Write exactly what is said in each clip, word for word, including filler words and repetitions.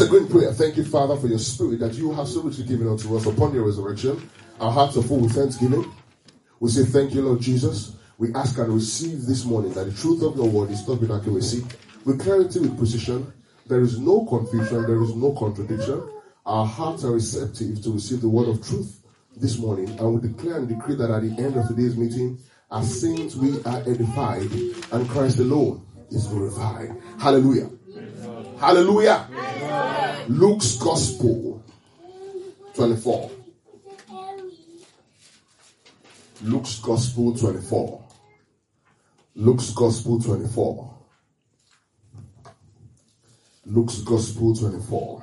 a great prayer. Thank you, Father, for your spirit that you have so richly given unto us upon your resurrection. Our hearts are full with thanksgiving. We say thank you, Lord Jesus. We ask and receive this morning that the truth of your word is taught with accuracy, with clarity, with precision. There is no confusion. There is no contradiction. Our hearts are receptive to receive the word of truth this morning. And we declare and decree that at the end of today's meeting, as saints we are edified and Christ alone is glorified. Hallelujah. Hallelujah. Luke's Gospel twenty-four. Luke's Gospel twenty-four. Luke's Gospel twenty-four. Luke's Gospel twenty-four.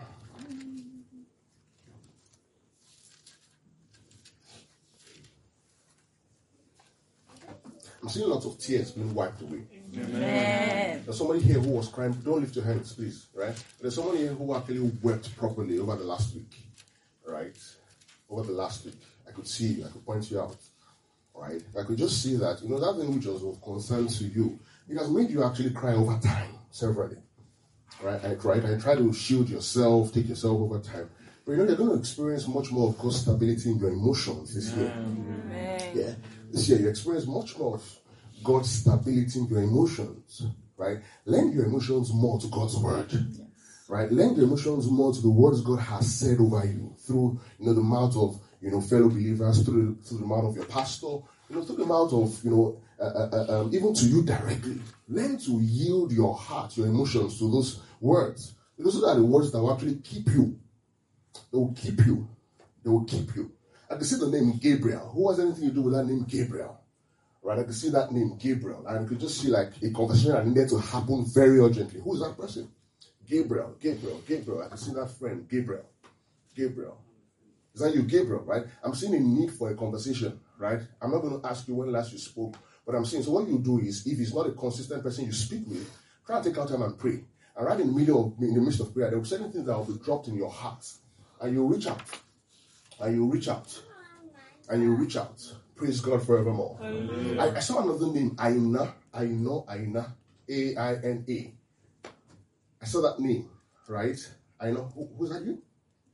I'm seeing lots of tears being wiped away. Amen. There's somebody here who was crying. Don't lift your hands, please. Right? There's somebody here who actually wept properly over the last week. Right? Over the last week. I could see you. I could point you out. Right? I could just see that, you know, that thing which was of concern to you, it has made you actually cry over time, severally. Right? And, right? And try to shield yourself, take yourself over time. But you know, you're going to experience much more of God's stability in your emotions this year. Amen. Yeah. This year, you experience much more of God's stability in your emotions, right? Lend your emotions more to God's word, yes. Right? Lend your emotions more to the words God has said over you through, you know, the mouth of, you know, fellow believers, through, through the mouth of your pastor, you know, through the mouth of, you know, uh, uh, um, even to you directly. Learn to yield your heart, your emotions to those words. Because those are the words that will actually keep you. They will keep you. They will keep you. I can see the name Gabriel. Who has anything to do with that name Gabriel? Right? I can see that name Gabriel. And I could just see like a conversation that needed to happen very urgently. Who is that person? Gabriel, Gabriel, Gabriel. I can see that friend, Gabriel. Gabriel. Is that you, Gabriel, right? I'm seeing a need for a conversation, right? I'm not going to ask you when last you spoke, but I'm saying, so what you do is, if it's not a consistent person you speak with, try to take out time and pray. And right in the middle of, in the midst of prayer, there will be certain things that will be dropped in your heart. And you'll reach out. And you reach out. And you reach out. Praise God forevermore. I, I saw another name, Aina. Aina, Aina. A I N A. I saw that name, right? Aina. Who, who's that you?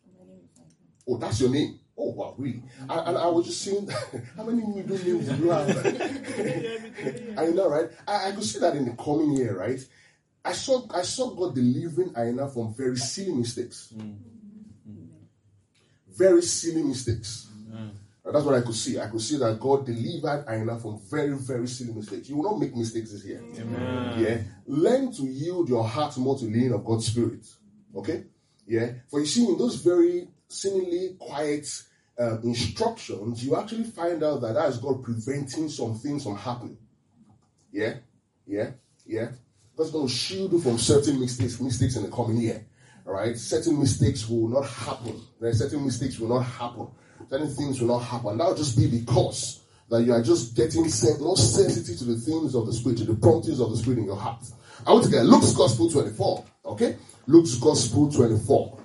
Oh, that's your name. Oh, wow, really? And, and I was just saying, how many middle names do you have? Aina, right? I, I could see that in the coming year, right? I saw I saw God delivering Aina from very silly mistakes. Mm. Very silly mistakes. Mm. That's what I could see. I could see that God delivered Aina from very, very silly mistakes. You will not make mistakes this year. Amen. Yeah. Learn to yield your heart more to the leading of God's Spirit. Okay? Yeah. For you see, in those very seemingly quiet uh, instructions, you actually find out that that is God preventing some things from happening. Yeah. Yeah. Yeah. God's going to shield you from certain mistakes, mistakes in the coming year. All right? Certain mistakes will not happen. Right? Certain mistakes will not happen. Certain things will not happen. That will just be because that you are just getting sen- not sensitive to the things of the Spirit, to the promptings of the Spirit in your heart. I want to get Luke's Gospel twenty-four. Okay? Luke's Gospel twenty-four.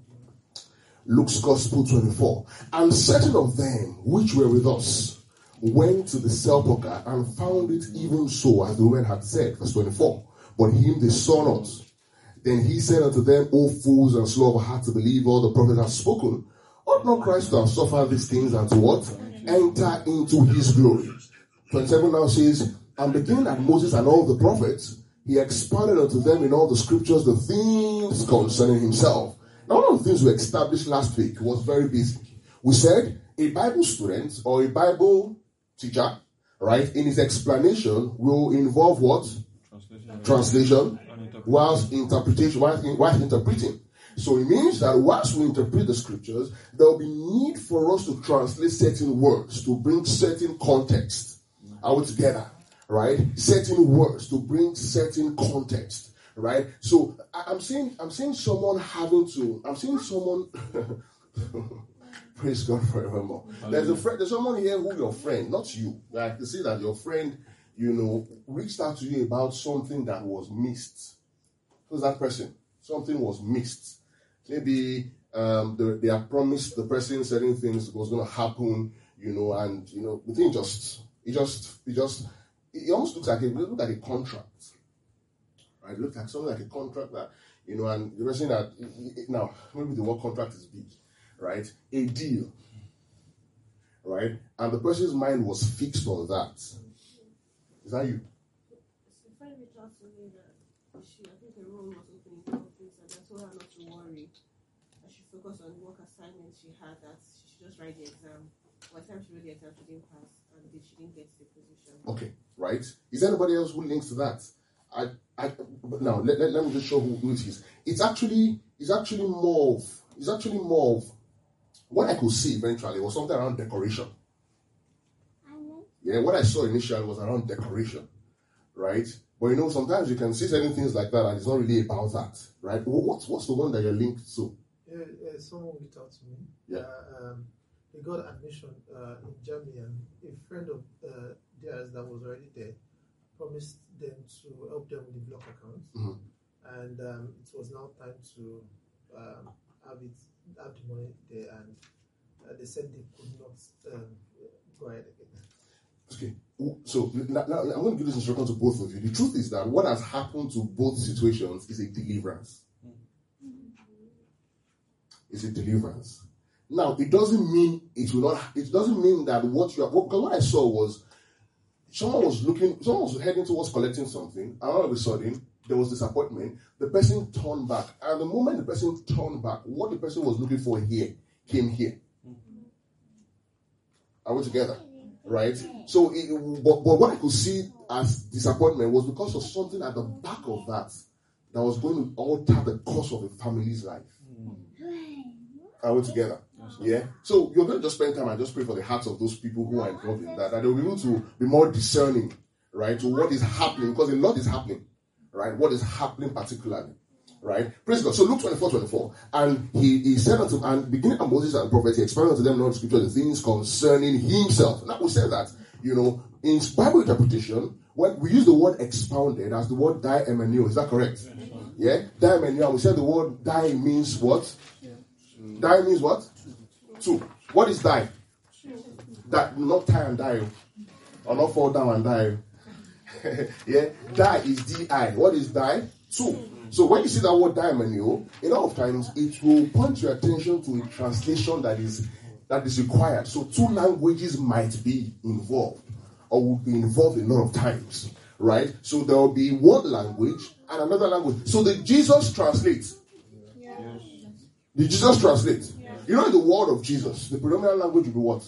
Luke's Gospel twenty-four. And certain of them which were with us went to the sepulchre and found it even so as the women had said. Verse twenty-four. But him they saw not. Then he said unto them, O fools and slow of heart to believe all the prophets have spoken. Ought not Christ to have suffered these things and to what? Enter into his glory. twenty-seven now says, and beginning at Moses and all the prophets, he expounded unto them in all the scriptures the things concerning himself. Now, one of the things we established last week was very basic. We said a Bible student or a Bible teacher, right, in his explanation will involve what? Translation. Translation. Whilst interpretation, whilst, whilst interpreting. So it means that whilst we interpret the scriptures, there will be need for us to translate certain words to bring certain context. Are we together? Right? Certain words to bring certain context. Right? So I'm seeing I'm seeing someone having to I'm seeing someone praise God forevermore. There's a friend, there's someone here who your friend, not you. I can see that your friend, you know, reached out to you about something that was missed. Who's that person? Something was missed. Maybe um, they, they have promised the person certain things was going to happen, you know, and, you know, the thing just, it just, it just, it almost looks like a, it looks like a contract. Right? It looks like something like a contract that, You know, and the person that, now, maybe the word contract is big, right? A deal, right? And the person's mind was fixed on that. Is that you? A friend reached out to me that she, I think her room was opening for office, and I told her not to worry. I should focus on work assignments she had, that she should just write the exam. By the time she wrote the exam, she didn't pass, and she didn't get the position. Okay, right? Is there anybody else who links to that? I, I, now let, let, let me just show who, who it is. It's actually, it's actually more of, it's actually more of what I could see eventually was something around decoration. Yeah, what I saw initially was around decoration, right? But you know, sometimes you can see certain things like that, and it's not really about that, right? What's what's the one that you're linked to? Yeah, yeah someone reached out to me. Yeah. Uh, um, they got admission uh, in Germany, and a friend of uh, theirs that was already there promised them to help them with the block account, mm-hmm. and um, it was now time to um, have it have the money there, and uh, they said they could not um, go ahead again. Okay, so now, now I'm going to give this instruction to both of you. The truth is that what has happened to both situations is a deliverance. It's a deliverance. Now, it doesn't mean it will not. It doesn't mean that what you are. Because what I saw was someone was looking. Someone was heading towards collecting something, and all of a sudden there was disappointment. The person turned back, and the moment the person turned back, what the person was looking for here came here. Are we together? Right? So, it, but, but what I could see as disappointment was because of something at the back of that that was going to alter the course of a family's life. Are we together? Yeah? So, you're going to just spend time and just pray for the hearts of those people who are involved in that, that they'll be able to be more discerning, right, to what is happening, because a lot is happening, right? What is happening particularly. Right? Praise God. So Luke twenty-four twenty-four. And he, he said unto them, and beginning of Moses and the prophets, he expounded unto them in all the scripture the things concerning himself. Now we say that, you know, in Bible interpretation, when we use the word expounded as the word daemenio, is that correct? Yeah? Daemenio, and we said the word die means what? Die means what? Two. What is die? That not tie and die. Or not fall down and die. Yeah? Die is D I. What is die? Two. So when you see that word daemenio, a lot of times it will point your attention to a translation that is that is required. So two languages might be involved, or will be involved a lot of times, right? So there will be one language and another language. So did Jesus translate? Yes. Did Jesus translate? Yes. You know, in the word of Jesus, the predominant language will be what?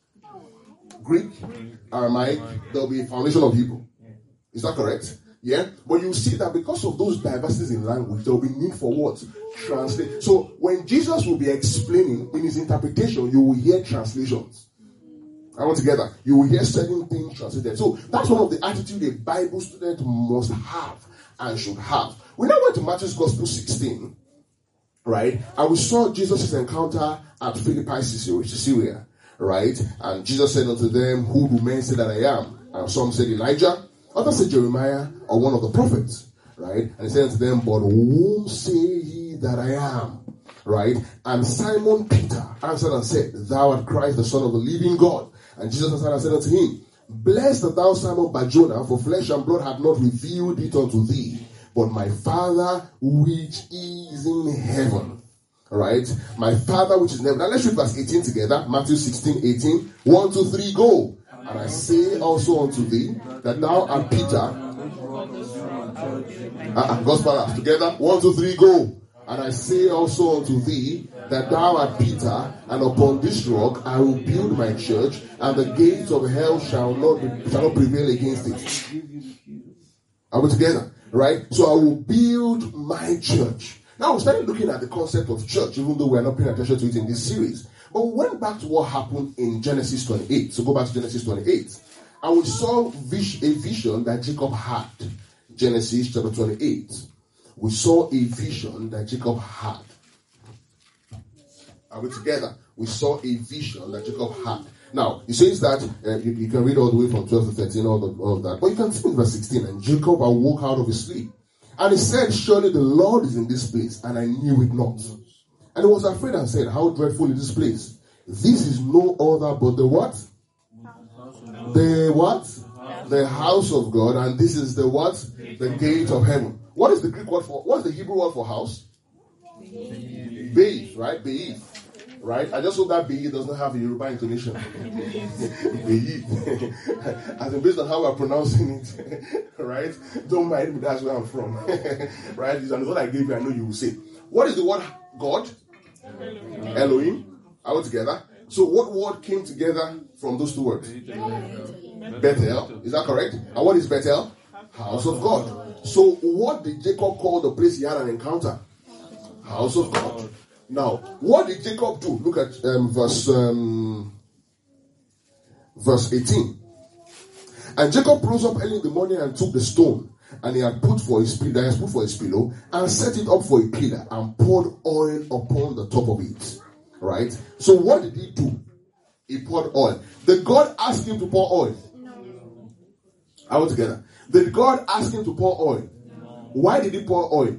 Greek, Aramaic. There will be a foundation of Hebrew. Is that correct? Yeah, but you see that because of those diversities in language, there will be need for what? Translate. So when Jesus will be explaining in his interpretation, you will hear translations. I want together. You will hear certain things translated. So that's one of the attitudes a Bible student must have and should have. We now went to Matthew's Gospel sixteen, right? And we saw Jesus' encounter at Philippi, Caesarea, right? And Jesus said unto them, who do men say that I am? And some said Elijah. Others said Jeremiah or one of the prophets, right? And he said to them, but whom say ye that I am? Right? And Simon Peter answered and said, thou art Christ, the Son of the living God. And Jesus answered and said unto him, blessed art thou, Simon Bar-Jonah, for flesh and blood hath not revealed it unto thee, but my Father which is in heaven. Right? My Father which is in heaven. Now let's read verse eighteen together. Matthew sixteen, eighteen. One, two, three, go. And I say also unto thee, that thou art Peter. Uh, Gospel together. One, two, three, go. And I say also unto thee, that thou art Peter, and upon this rock I will build my church, and the gates of hell shall not be, shall not prevail against it. Are we together? Right? So I will build my church. Now we started looking at the concept of church, even though we are not paying attention to it in this series. But we went back to what happened in Genesis twenty-eight. So go back to Genesis twenty-eight. And we saw a vision that Jacob had. Genesis chapter twenty-eight. We saw a vision that Jacob had. Are we together? We saw a vision that Jacob had. Now, it says that, uh, you, you can read all the way from twelve to thirteen, all, the, all of that. But you can see in verse sixteen, and Jacob awoke out of his sleep. And he said, surely the Lord is in this place, and I knew it not. And he was afraid and said, how dreadful is this place? This is no other but the what? The what? The house of God. And this is the what? The gate of heaven. what is the Greek word for, what is the Hebrew word for house? Beith, right? Beith. Right? I just hope that Beith does not have a Yoruba intonation. Beith. As in based on how we're pronouncing it. Right? Don't mind me, that's where I'm from. Right? And the word I gave you, I know you will say. What is the word God? Elohim. Elohim. Are we together? So what word came together from those two words? Bethel. Is that correct? And what is Bethel? House of God. So what did Jacob call the place he had an encounter? House of God. Now, what did Jacob do? Look at um, verse um, verse eighteen. And Jacob rose up early in the morning and took the stone, and he had put for his pillow, that he had put for his pillow, and set it up for a pillar, and poured oil upon the top of it. Right? So what did he do? He poured oil. Did God ask him to pour oil? No. Are we together? Did God ask him to pour oil? No. Why did he pour oil?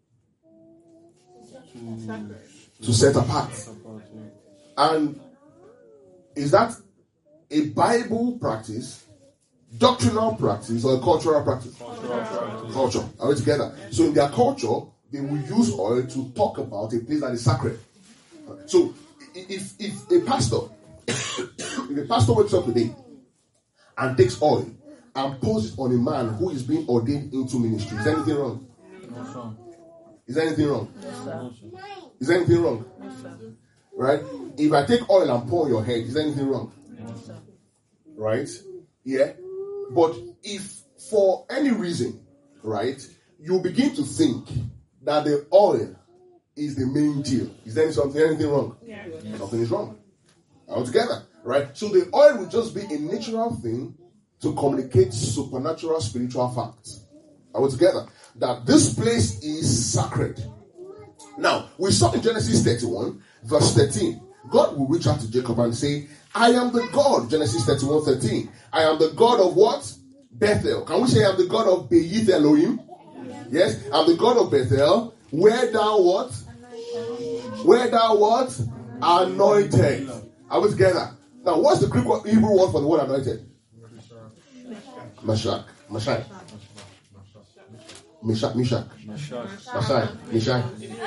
To, to set apart. And is that a Bible practice, doctrinal practice, or a cultural practice? Cultural practice. Culture. Are we together? So in their culture, they will use oil to talk about a place that is sacred. So if if a pastor if a pastor wakes up today and takes oil and pours it on a man who is being ordained into ministry, is there anything wrong? No, sir. Is there anything wrong? No, sir. Is there anything wrong? No, sir. Right? If I take oil and pour on your head, is there anything wrong? No, sir. Right? Yeah? But if for any reason, right, you begin to think that the oil is the main deal, is there something, anything wrong? Yeah. Nothing is wrong. Altogether, right? So the oil will just be a natural thing to communicate supernatural spiritual facts. Are we together? That this place is sacred. Now, we saw in Genesis thirty-one, verse thirteen, God will reach out to Jacob and say, I am the God, Genesis thirty-one, thirteen. I am the God of what? Bethel. Can we say I am the God of Beith Elohim? Yes, I'm the God of Bethel. Where thou what? Where thou what? Anointed. Are we together? Now, what's the Greek word, Hebrew word for the word anointed? Mashak. Mashak. Meshach. Meshach. Mashak. Meshach.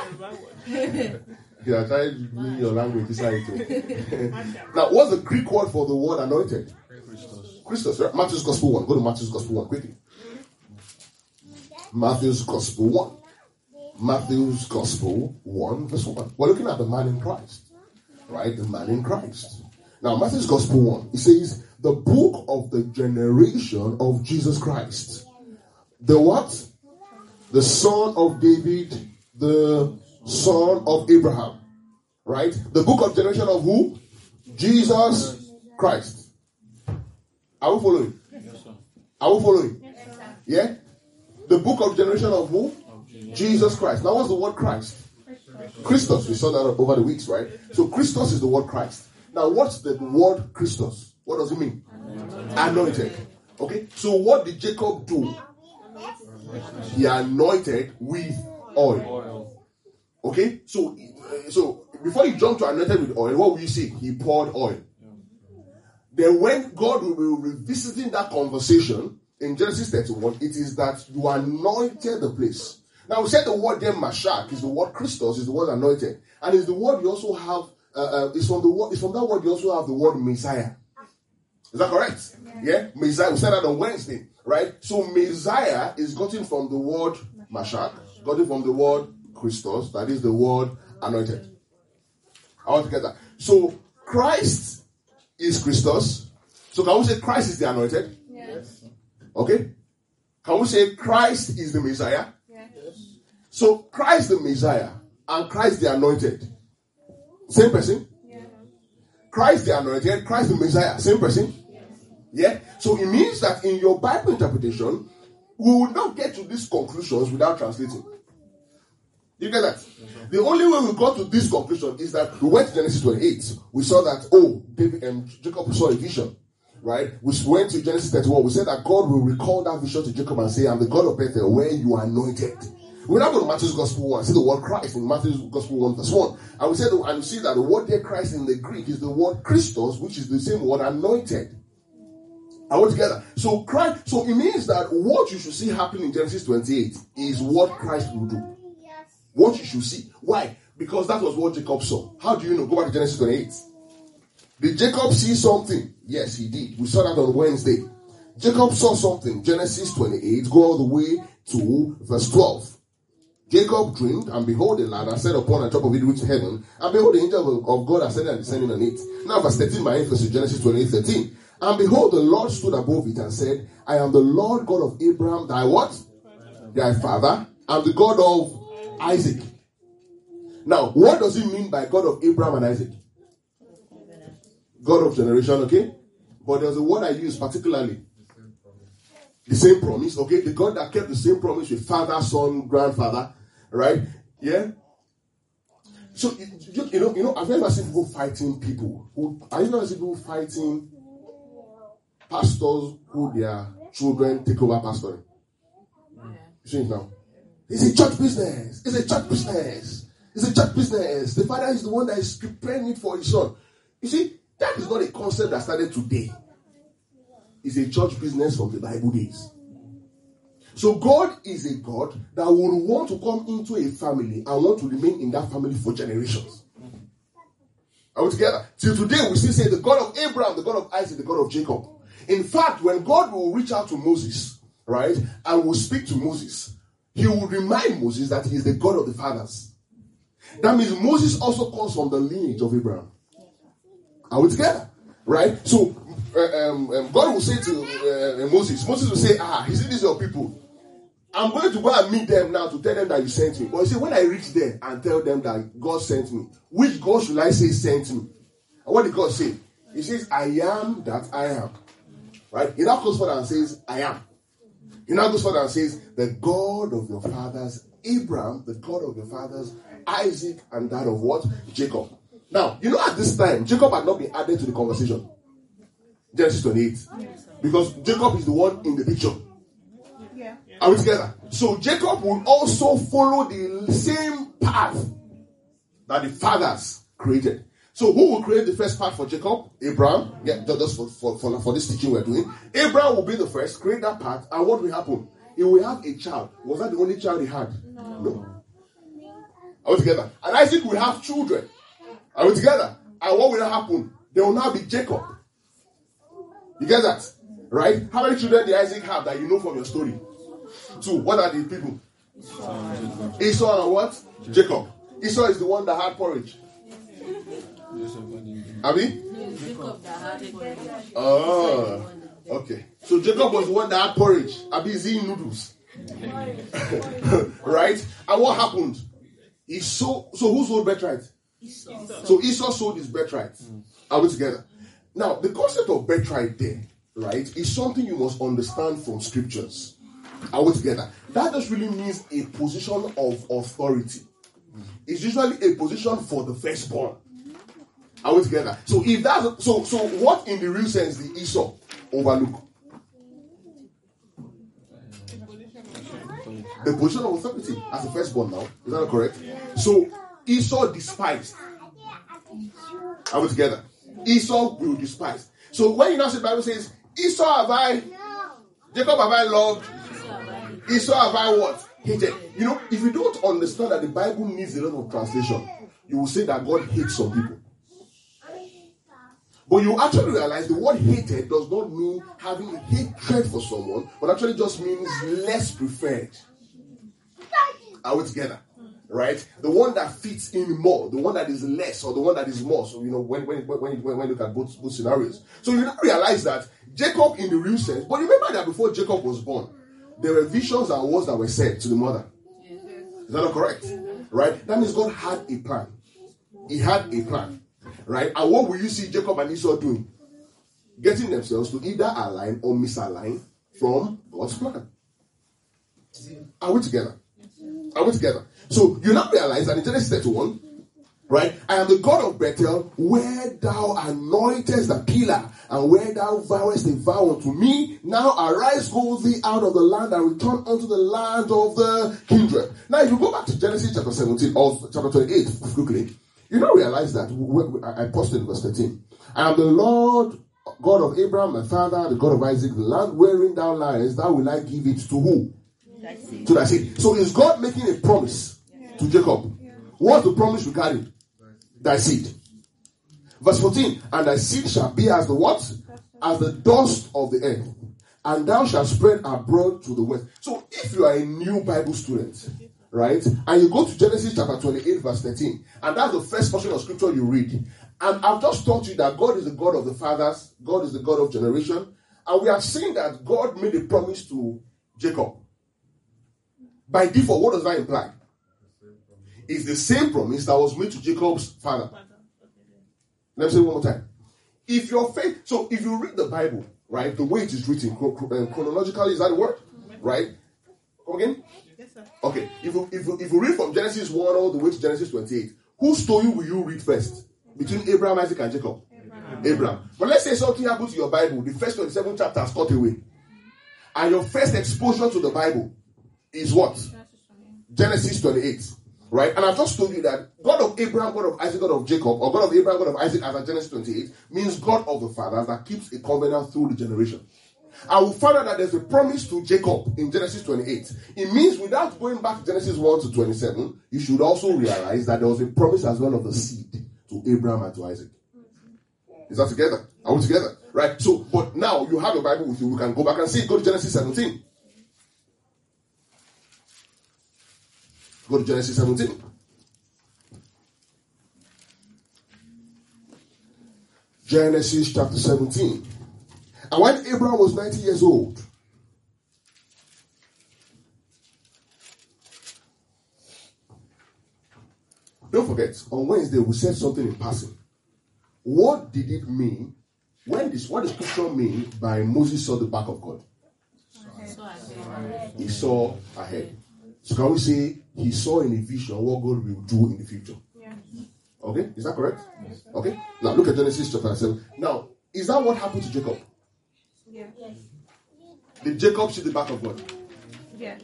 You are trying to bring your language inside it. Now, what's the Greek word for the word anointed? Christos. Christos, right? Matthew's Gospel one. Go to Matthew's Gospel one quickly. Matthew's Gospel one. Matthew's Gospel one, verse one. We're looking at the man in Christ. Right? The man in Christ. Now, Matthew's Gospel one, it says, the book of the generation of Jesus Christ. The what? The son of David, the son of Abraham. Right? The book of generation of who? Jesus Christ. Are we following? Yes, sir. Are we following? Yes, sir. Yeah? The book of generation of who? Of Jesus. Jesus Christ. Now, what's the word Christ? Christos. We saw that over the weeks, right? So Christos is the word Christ. Now, what's the word Christos? What does it mean? Anointed. Anointed. Okay? So what did Jacob do? He anointed with oil. Okay? So, so before he jumped to anointed with oil, what will you see? He poured oil. Then when God will be revisiting that conversation in Genesis thirty-one, it is that you anointed the place. Now we said the word there, Mashak, is the word Christos, is the word anointed. And it's the word you also have, uh, uh, it's from the word, it's from that word you also have the word Messiah. Is that correct? Yeah. yeah? Messiah, we said that on Wednesday, right? So Messiah is gotten from the word Mashak, gotten from the word Christos, that is the word anointed. All together. So Christ is Christos. So can we say Christ is the anointed? Yes. Okay. Can we say Christ is the Messiah? Yes. So Christ the Messiah and Christ the anointed, same person? Yeah. Christ the anointed, Christ the Messiah, same person? Yes. Yeah? So it means that in your Bible interpretation, we will not get to these conclusions without translating. You get that? Mm-hmm. The only way we got to this conclusion is that we went to Genesis twenty-eight. We saw that, oh, David and Jacob saw a vision. Right? We went to Genesis thirty-one. We said that God will recall that vision to Jacob and say, I'm the God of Bethel, where you are anointed. We now go to Matthew's Gospel one. See the word Christ in Matthew's Gospel one, verse one. And we said, and we see that the word there, Christ in the Greek, is the word Christos, which is the same word anointed. Are we together? So Christ, so it means that what you should see happen in Genesis twenty-eight is what Christ will do. What you should see. Why? Because that was what Jacob saw. How do you know? Go back to Genesis twenty-eight. Did Jacob see something? Yes, he did. We saw that on Wednesday. Jacob saw something. Genesis twenty-eight, go all the way to verse twelve. Jacob dreamed, and behold, a ladder set upon the top of it reached heaven, and behold, the angel of, of God ascended and descending on it. Now, verse thirteen, my emphasis, Genesis twenty-eight, thirteen. And behold, the Lord stood above it and said, I am the Lord God of Abraham, thy what? Thy father, and the God of Isaac. Now, what does it mean by God of Abraham and Isaac? God of generation, okay? But there's a word I use particularly. The same promise, okay? The God that kept the same promise with father, son, grandfather, right? Yeah? So, you, you know, you know, I've never seen people fighting people. Who, I've never seen people fighting pastors who their children take over pastoring. You see it now? It's a church business. It's a church business. It's a church business. The father is the one that is preparing it for his son. You see, that is not a concept that started today. It's a church business from the Bible days. So God is a God that would want to come into a family and want to remain in that family for generations. Are we together? Till today we still say the God of Abraham, the God of Isaac, the God of Jacob. In fact, when God will reach out to Moses, right, and will speak to Moses, he will remind Moses that he is the God of the fathers. That means Moses also comes from the lineage of Abraham. Are we together? Right? So, uh, um, um, God will say to uh, Moses, Moses will say, ah, you see, these are your people. I'm going to go and meet them now to tell them that you sent me. But you see, when I reach there and tell them that God sent me, which God should I say sent me? And what did God say? He says, I am that I am. Right? He now goes further and says, I am. He now goes further and says, the God of your fathers, Abraham, the God of your fathers, Isaac, and that of what? Jacob. Now, you know at this time, Jacob had not been added to the conversation. Genesis twenty-eight. Because Jacob is the one in the picture. Yeah. Are we together? So Jacob will also follow the same path that the fathers created. So who will create the first path for Jacob? Abraham. Yeah, just for, for, for, for this teaching we're doing. Abraham will be the first, create that path, and what will happen? He will have a child. Was that the only child he had? No. no. Are we together? And Isaac will have children. Are we together? And what will happen? There will now be Jacob. You get that? Right? How many children did Isaac have that you know from your story? Two. What are the people? Esau, Esau and what? Jacob. Jacob. Esau is the one that had porridge. Abi? Jacob that had porridge. Oh. Okay. So Jacob was the one that had porridge. Abi is eating noodles. Right? And what happened? He sold, so who sold birthright? Esau. So Esau sold his birthright. Mm. Are we together? Now, the concept of birthright there, right, is something you must understand from scriptures. Are we together? That just really means a position of authority. Mm. It's usually a position for the firstborn. Are we together? So if that's so, so what in the real sense did Esau overlook? The position of authority as the firstborn now. Is that correct? So Esau despised. Are we together? Esau will despise. So when you now see the Bible says, Esau have I, Jacob have I loved, Esau have I what? Hated. You know, if you don't understand that the Bible needs a lot of translation, you will say that God hates some people. But you actually realize the word hated does not mean having a hatred for someone, but actually just means less preferred. Are we together? Right? The one that fits in more, the one that is less, or the one that is more. So, you know, when when when, when, when you look at both, both scenarios. So you don't realize that Jacob in the real sense, but remember that before Jacob was born, there were visions and words that were said to the mother. Is that not correct? Right? That means God had a plan. He had a plan. Right? And what will you see Jacob and Esau doing? Getting themselves to either align or misalign from God's plan. Are we together? Are we together? So you now realize that in Genesis thirty-one, right? I am the God of Bethel, where thou anointest the pillar, and where thou vowest a vow unto me. Now arise, go thee out of the land, and return unto the land of the kindred. Now, if you go back to Genesis chapter seventeen or chapter twenty-eight quickly, you now realize that I posted in verse thirteen. I am the Lord God of Abraham, my father, the God of Isaac, the land wherein thou liest, thou will I give it to who? Thy seed. To thy seed. So is God making a promise to Jacob? What's the promise regarding? Thy seed. Verse fourteen, and thy seed shall be as the what? As the dust of the earth, and thou shalt spread abroad to the west. So if you are a new Bible student, right, and you go to Genesis chapter twenty-eight, verse thirteen, and that's the first portion of scripture you read, and I've just taught you that God is the God of the fathers, God is the God of generation, and we have seen that God made a promise to Jacob. By default, what does that imply? It's the same promise that was made to Jacob's father. Let me say it one more time. If your faith, so if you read the Bible, right, the way it is written, chronologically, is that the word? Right? Come again? Yes, sir. Okay. If you, if you, if you read from Genesis one all the way to Genesis twenty-eight, whose story will you read first? Between Abraham, Isaac, and Jacob? Abraham. Abraham. But let's say something happened to your Bible, the first twenty-seven chapters cut away. And your first exposure to the Bible is what? Genesis twenty-eight. Right? And I've just told you that God of Abraham, God of Isaac, God of Jacob, or God of Abraham, God of Isaac, as at Genesis twenty-eight, means God of the fathers that keeps a covenant through the generation. I will find out that there's a promise to Jacob in Genesis twenty-eight. It means without going back to Genesis one to twenty-seven, you should also realize that there was a promise as well of the seed to Abraham and to Isaac. Is that together? Are we together? Right? So, but now you have your Bible with you. We can go back and see. Go to Genesis seventeen. Go to Genesis seventeen. Genesis chapter seventeen. And when Abraham was ninety years old, don't forget, on Wednesday we said something in passing. What did it mean? When this, what does scripture mean by Moses saw the back of God? He saw ahead. So can we say he saw in a vision what God will do in the future? Yeah. Okay, is that correct? Yes. Okay. Now look at Genesis chapter seven. Now, is that what happened to Jacob? Yeah. Did Jacob see the back of God? Yeah.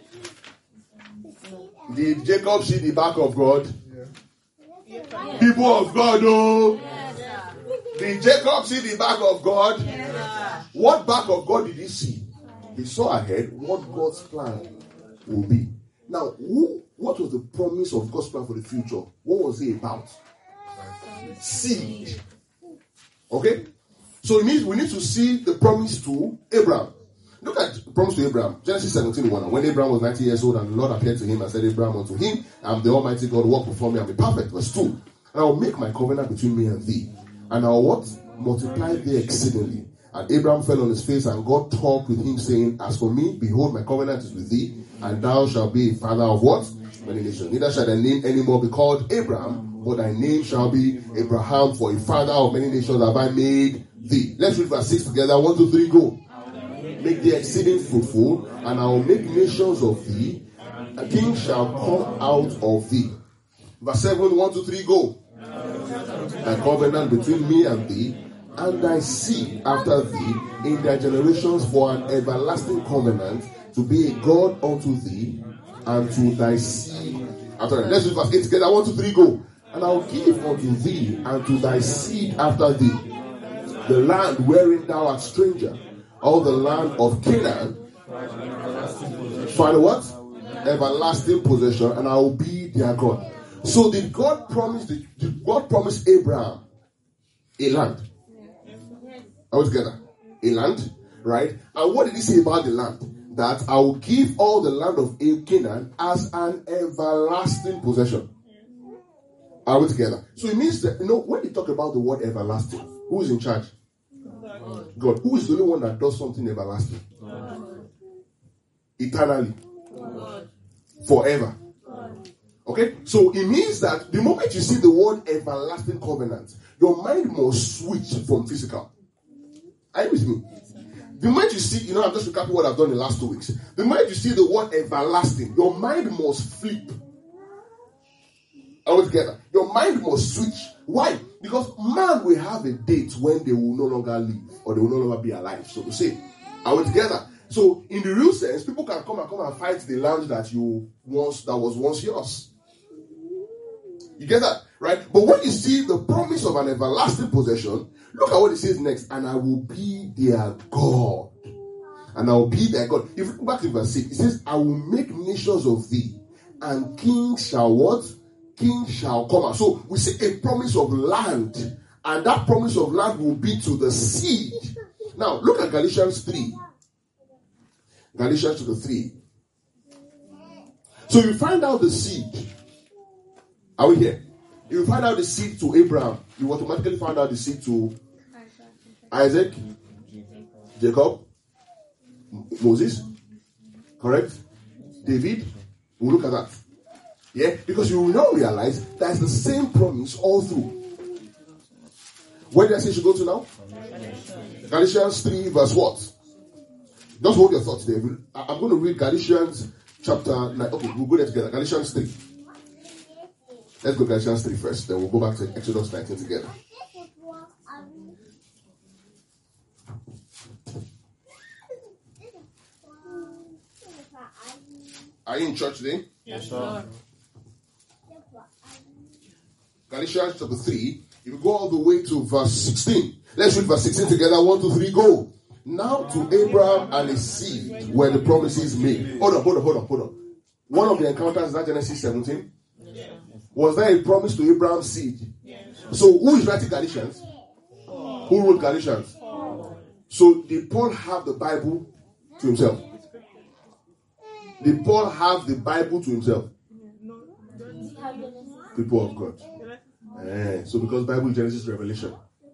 Did Jacob see the back of God? Yeah. People of God, oh. Yes, Did Jacob see the back of God? yes, What back of God did he see? He saw ahead what God's plan will be. Now, who, what was the promise of God's plan for the future? What was it about? Seed. Okay? So it means we need to see the promise to Abraham. Look at the promise to Abraham. Genesis seventeen one. When Abraham was ninety years old and the Lord appeared to him and said, Abraham unto him, I am the Almighty God, walk before me and be perfect. Verse two. And I will make my covenant between me and thee. And I will what? Multiply thee exceedingly. And Abraham fell on his face, and God talked with him, saying, As for me, behold, my covenant is with thee, and thou shalt be a father of what? Many nations. Neither shall thy name any more be called Abraham, but thy name shall be Abraham, for a father of many nations have I made thee. Let's read verse six together. One, two, three, go. Make thee exceeding fruitful, and I will make nations of thee. A king shall come out of thee. Verse seven, one, two, three, go. A covenant between me and thee, and thy seed after thee in their generations for an everlasting covenant, to be a God unto thee and to thy seed after thee. Let's read verse eight together. One, two, three, go. And I will give unto thee and to thy seed after thee the land wherein thou art stranger, all the land of Canaan, for the what? Everlasting possession, and I will be their God. So did God promise? Did God promise Abraham a land? Are we together? A land, right? And what did he say about the land? That I will give all the land of Canaan as an everlasting possession. Are we together? So it means that, you know, when you talk about the word everlasting, who is in charge? God. God. Who is the only one that does something everlasting? God. Eternally. God. Forever. God. Okay? So it means that the moment you see the word everlasting covenant, your mind must switch from physical. Are you with me? The moment you see, you know, I'm just recapping what I've done in the last two weeks. The moment you see the word everlasting, your mind must flip. Are we together? Your mind must switch. Why? Because man will have a date when they will no longer live, or they will no longer be alive, so to say. Are we together? So, in the real sense, people can come and come and fight the land that you once that was once yours. You get that? Right? But when you see the promise of an everlasting possession. Look at what it says next. And I will be their God. And I will be their God. If you look back to verse six, it says, I will make nations of thee, and kings shall what? Kings shall come out. So we say a promise of land. And that promise of land will be to the seed. Now, look at Galatians three. Galatians chapter three. So you find out the seed. Are we here? If you find out the seed to Abraham, you automatically find out the seed to Isaac, Jacob, Moses, correct? David. We'll look at that. Yeah? Because you will now realize that's the same promise all through. Where did I say you should go to now? Galatians three, verse what? Just hold your thoughts there. I'm going to read Galatians chapter nine. Okay, we'll go there together. Galatians three. Let's go to Galatians three first. Then we'll go back to Exodus nineteen together. Are you in church today? Yes, sir. Galatians chapter three. If you go all the way to verse sixteen. Let's read verse sixteen together. One, two, three, go. Now to Abraham and his seed were the promises made. Hold on, hold on, hold on, hold on. One of the encounters is that Genesis seventeen. Yes. Was there a promise to Abraham's seed? Yes. So who is writing Galatians? Paul. Who wrote Galatians? Paul. So did Paul have the Bible to himself? Did Paul have the Bible to himself? People of God. Eh, so because Bible is Genesis Revelation.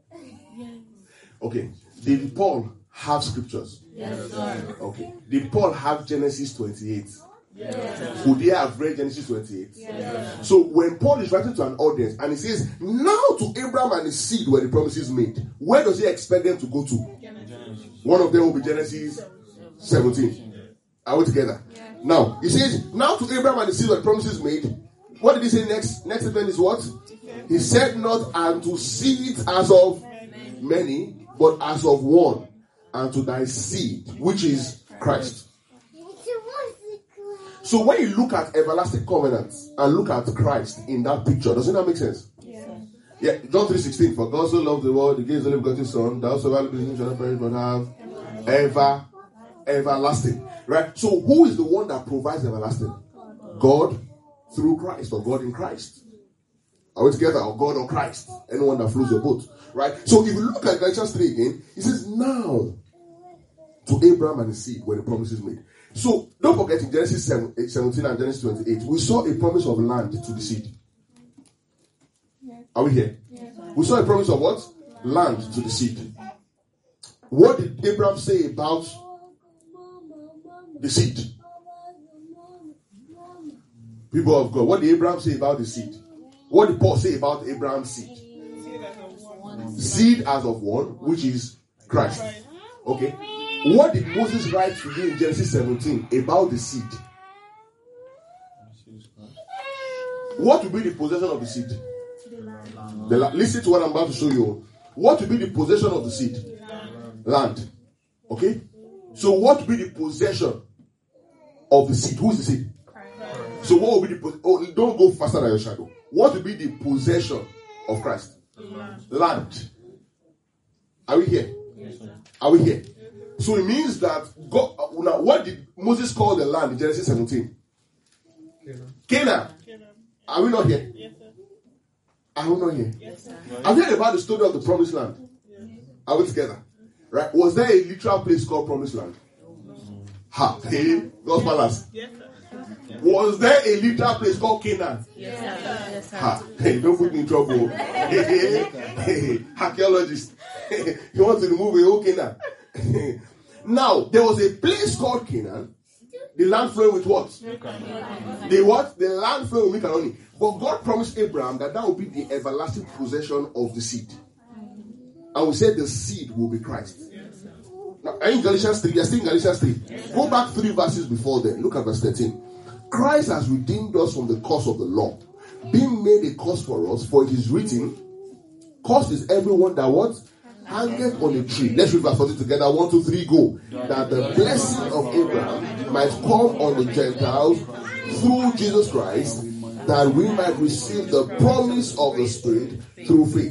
Okay. Did Paul have scriptures? Yes, sir. Okay. Did Paul have Genesis twenty-eight? Yes. Would they have read Genesis twenty-eight? Yes. So when Paul is writing to an audience and he says, now to Abraham and his seed were the promises made, where does he expect them to go to? Genesis. One of them will be Genesis seventeen. Are we together? Yeah. Now, he says, now to Abraham and his seed were the promises made. What did he say next? Next event is what? He said not unto seeds as of many, but as of one, and to thy seed, which is Christ. So when you look at everlasting covenants and look at Christ in that picture, doesn't that make sense? Yeah. Yeah. John three sixteen. For God so loved the world, he gave his only begotten Son, that whosoever believes in him shall not perish but have ever, everlasting. Right? So who is the one that provides everlasting? God through Christ, or God in Christ. Are we together? Or God or Christ? Anyone that floats your boat. Right? So if you look at Galatians three again, it says, now to Abraham and his seed were the promises made. So don't forget in Genesis seventeen and Genesis twenty-eight, we saw a promise of land to the seed. Are we here? We saw a promise of what? Land to the seed. What did Abraham say about the seed? People of God, what did Abraham say about the seed? What did Paul say about Abraham's seed? Seed as of one, which is Christ. Okay. What did Moses write to you in Genesis seventeen about the seed? What will be the possession of the seed? The la- Listen to what I'm about to show you. What will be the possession of the seed? Land. Okay? So what will be the possession of the seed? Who is the seed? So what will be the po- oh, don't go faster than your shadow. What will be the possession of Christ? Land. Land. Are we here? Yes, sir. Are we here? So it means that God. Now, what did Moses call the land in Genesis seventeen? Canaan. Canaan. Canaan. Are we not here? Yes, sir. Are we not here? Yes, sir. Have you heard about the story of the promised land? Yes. Are we together? Right? Was there a literal place called promised land? No. Ha. Hey, God's palace. Yes, sir. Was there a literal place called Canaan? Yes, sir. Yes, sir. Ha. Hey, don't put me in trouble. Hey, hey, hey, archaeologist. He wants to remove a whole Canaan. Now, there was a place called Canaan. The land flowing with what? The what? The land flowing with milk and honey. But God promised Abraham that that will be the everlasting possession of the seed. And we said the seed will be Christ. Now, are you in Galatians three? You're still in Galatians three. Go back three verses before then. Look at verse thirteen. Christ has redeemed us from the curse of the law, being made a curse for us, for it is written, cursed is everyone that what? Hangeth on a tree. Let's read verse fourteen together. One, two, three, go. That the blessing of Abraham might come on the Gentiles through Jesus Christ, that we might receive the promise of the Spirit through faith.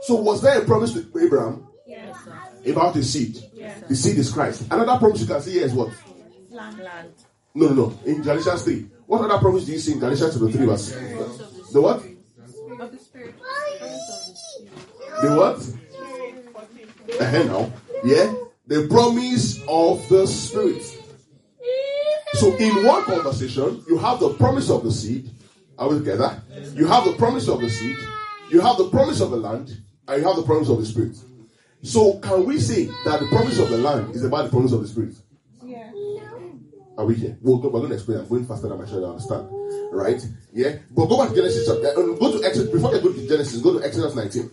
So was there a promise to Abraham Yes, sir. about the seed? Yes, sir. The seed is Christ. Another promise you can see here is what? Land. Land. No, no, no. In Galatians three. What other promise do you see in Galatians chapter three verse? The what? Of the Spirit. The what? Uh-huh, now. Yeah? The promise of the Spirit. So in one conversation, you have the promise of the seed. Are we together? You have the promise of the seed. You have the promise of the land. And you have the promise of the Spirit. So can we say that the promise of the land is about the promise of the Spirit? Yeah. Are we here? We'll go, we're going to explain. I'm going faster than I'm sure you understand. Right? Yeah? But go back to Genesis chapter. Uh, go to Exodus. Before I go to Genesis, go to Exodus nineteen.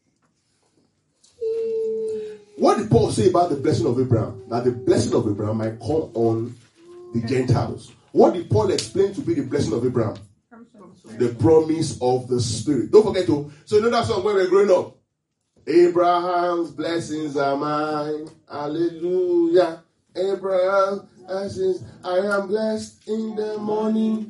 What did Paul say about the blessing of Abraham? That the blessing of Abraham might come on the Gentiles. What did Paul explain to be the blessing of Abraham? The promise of the Spirit. Don't forget to. So you know that song when we're growing up? Abraham's blessings are mine. Hallelujah. Abraham's blessings. I am blessed in the morning.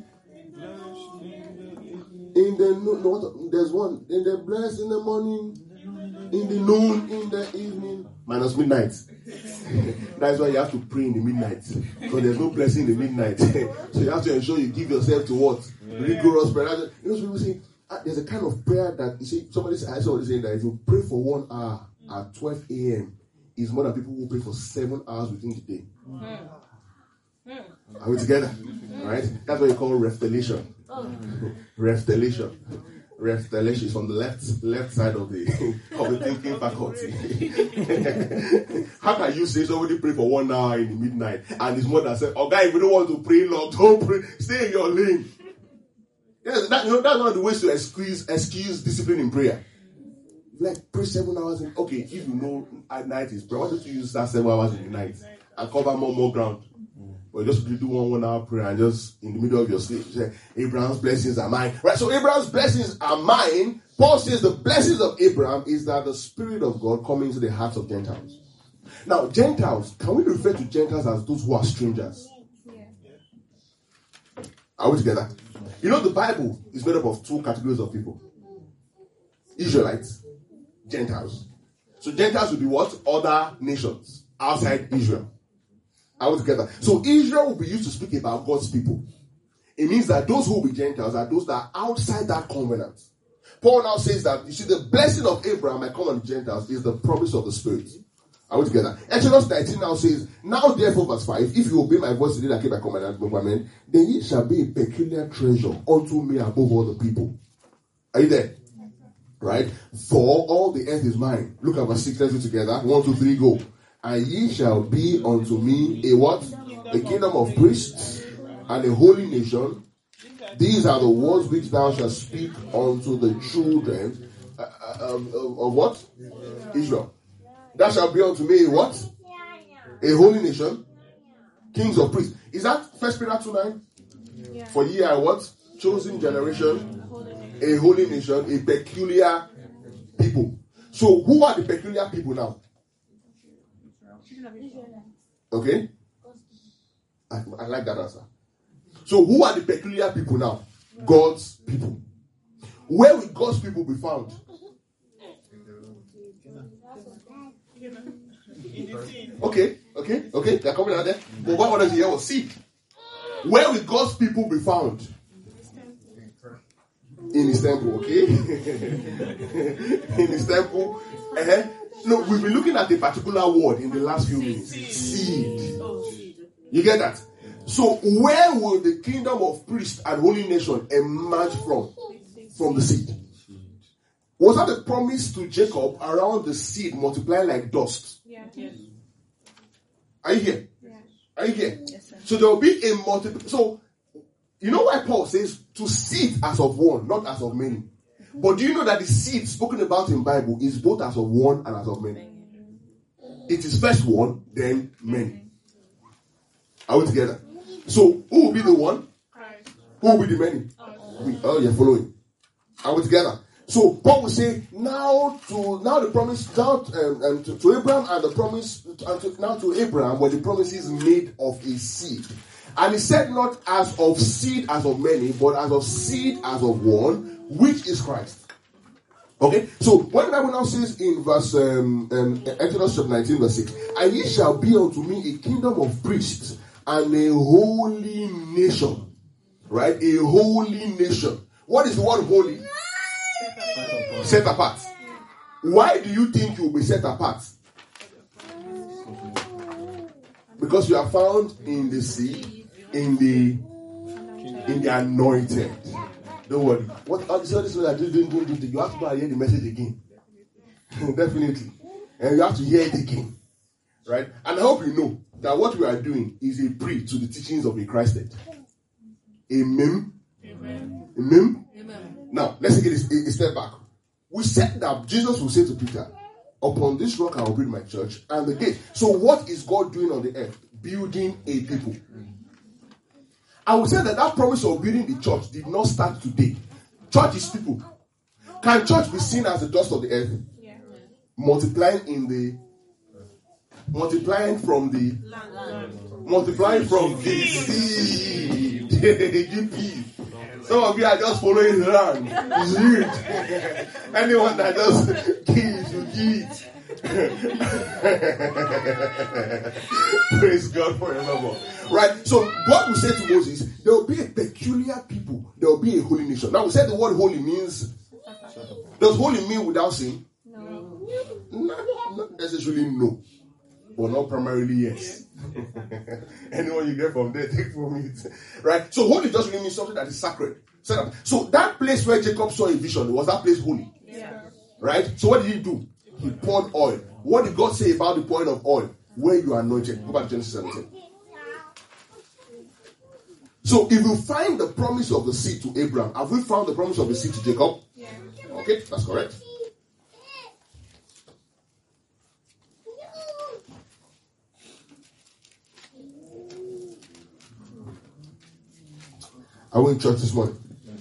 In the noon. No, what, there's one. In the blessed in the morning. In the noon. In the evening. Minus midnight. That's why you have to pray in the midnight. Because there's no blessing in the midnight. So you have to ensure you give yourself to what? Rigorous prayer. You know, people say, ah, there's a kind of prayer that, you see, somebody said, I saw somebody saying that if you pray for one hour at twelve a.m., is more than people who pray for seven hours within the day. Mm. Are we together? Right? That's what you call revelation. Oh. Revelation. Revelation is from the left left side of the of the thinking faculty. How can you say somebody pray for one hour in the midnight and it's more than said, oh guy, if you don't want to pray long, don't pray, stay in your lane. Yes, that, you know, that's one of the ways to excuse excuse discipline in prayer. Like pray seven hours in, okay, if you know at night is prayer, why don't you use that seven hours in the night and cover more more ground? Or just do one one hour prayer and just in the middle of your sleep say, Abraham's blessings are mine. Right? So Abraham's blessings are mine. Paul says the blessings of Abraham is that the Spirit of God comes into the hearts of Gentiles. Now, Gentiles, can we refer to Gentiles as those who are strangers? Yeah. Are we together? You know, the Bible is made up of two categories of people. Israelites, Gentiles. So Gentiles will be what? Other nations outside Israel. Are we together? So Israel will be used to speak about God's people. It means that those who will be Gentiles are those that are outside that covenant. Paul now says that, you see, the blessing of Abraham and come on the Gentiles is the promise of the Spirit. Are we together? Exodus nineteen now says, now therefore, verse five, if you obey my voice today that keep my commandment, then ye shall be a peculiar treasure unto me above all the people. Are you there? Right? For all the earth is mine. Look at verse six, let's do together. One, two, three, go. And ye shall be unto me a what? A kingdom of priests and a holy nation. These are the words which thou shalt speak unto the children uh, uh, of, of what? Israel. Thou shalt be unto me a what? A holy nation. Kings of priests. Is that First Peter two nine? Yeah. For ye are what? Chosen generation, a holy nation, a peculiar people. So who are the peculiar people now? Okay? I, I like that answer. So who are the peculiar people now? God's people. Where will God's people be found? Okay, okay, okay. They're coming out there. But what was here was seed. Where will God's people be found? In his temple, okay? In his temple. Uh-huh. No, we've been looking at a particular word in the last few minutes. Seed. You get that? So where will the kingdom of priest and holy nation emerge from? From the seed. Was that a promise to Jacob around the seed multiplying like dust? Yeah. Yes. Are you here? Yeah. Are you here? Yes, sir. So there will be a multiple. So you know why Paul says to seed as of one, not as of many. But do you know that the seed spoken about in the Bible is both as of one and as of many? It is first one, then many. Are we together? So who will be the one? Christ. Who will be the many? We, oh, you're following. Are we together? So Paul will say, now to now the promise now um, um, to, to Abraham and the promise and to, now to Abraham were the promises made of a seed. And he said not as of seed as of many, but as of seed as of one, which is Christ. Okay, so when the Bible now says in verse um, um, Exodus chapter nineteen, verse six, and ye shall be unto me a kingdom of priests and a holy nation. Right? A holy nation. What is the word holy? Set apart. Why do you think you will be set apart? Because you are found in the sea, in the in the anointed. Don't worry. What all this all this that you don't do, you have to go and hear the message again. Definitely. And you have to hear it again. Right? And I hope you know that what we are doing is a pre to the teachings of a Christed. Amen. Amen. Amen. Amen. Now, let's take it a, a step back. We said that Jesus will say to Peter, upon this rock I will build my church and the gate. So what is God doing on the earth? Building a people. I would say that that promise of building the church did not start today. Church is people. Can church be seen as the dust of the earth? Yeah. Multiplying in the multiplying from the land. Multiplying from the seed. G P. Some of you are just following around. It's huge. Anyone that just gives, you give. Praise God for your love. Right? So God will say to Moses, there will be a peculiar people. There will be a holy nation. Now we said the word holy means. Does holy mean without sin? No. Not, not necessarily no. But not primarily yes. Anyone you get from there, take from it. Right? So holy just really means something that is sacred. So that place where Jacob saw a vision, was that place holy? Yeah. Right? So what did he do? He poured oil. What did God say about the pouring of oil? Where you are anointed. Go back to Genesis seventeen. So if you find the promise of the seed to Abraham, have we found the promise of the seed to Jacob? Yeah. Okay, that's correct. I went to church this morning.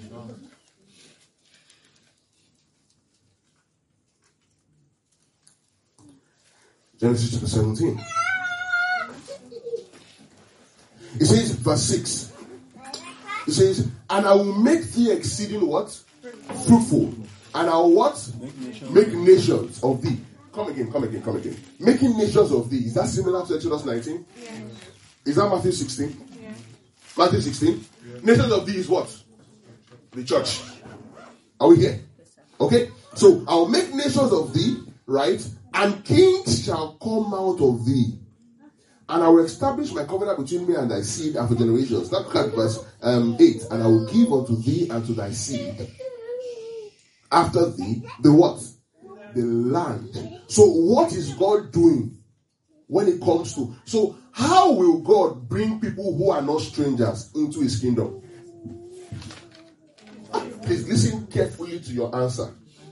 Genesis chapter seventeen. It says, verse six. It says, and I will make thee exceeding what? Fruitful. And I will what? Make nations. Make nations of thee. Come again, come again, come again. Making nations of thee. Is that similar to Exodus nineteen? Yeah. Is that Matthew sixteen? Yeah. Matthew sixteen? Yeah. Nations of thee is what? The church. Are we here? Okay. So I will make nations of thee, right? And kings shall come out of thee. And I will establish my covenant between me and thy seed and for generations. Now look at verse um, eight. And I will give unto thee and to thy seed after thee the what? The land. So what is God doing when it comes to... So how will God bring people who are not strangers into his kingdom? Please listen carefully to your answer.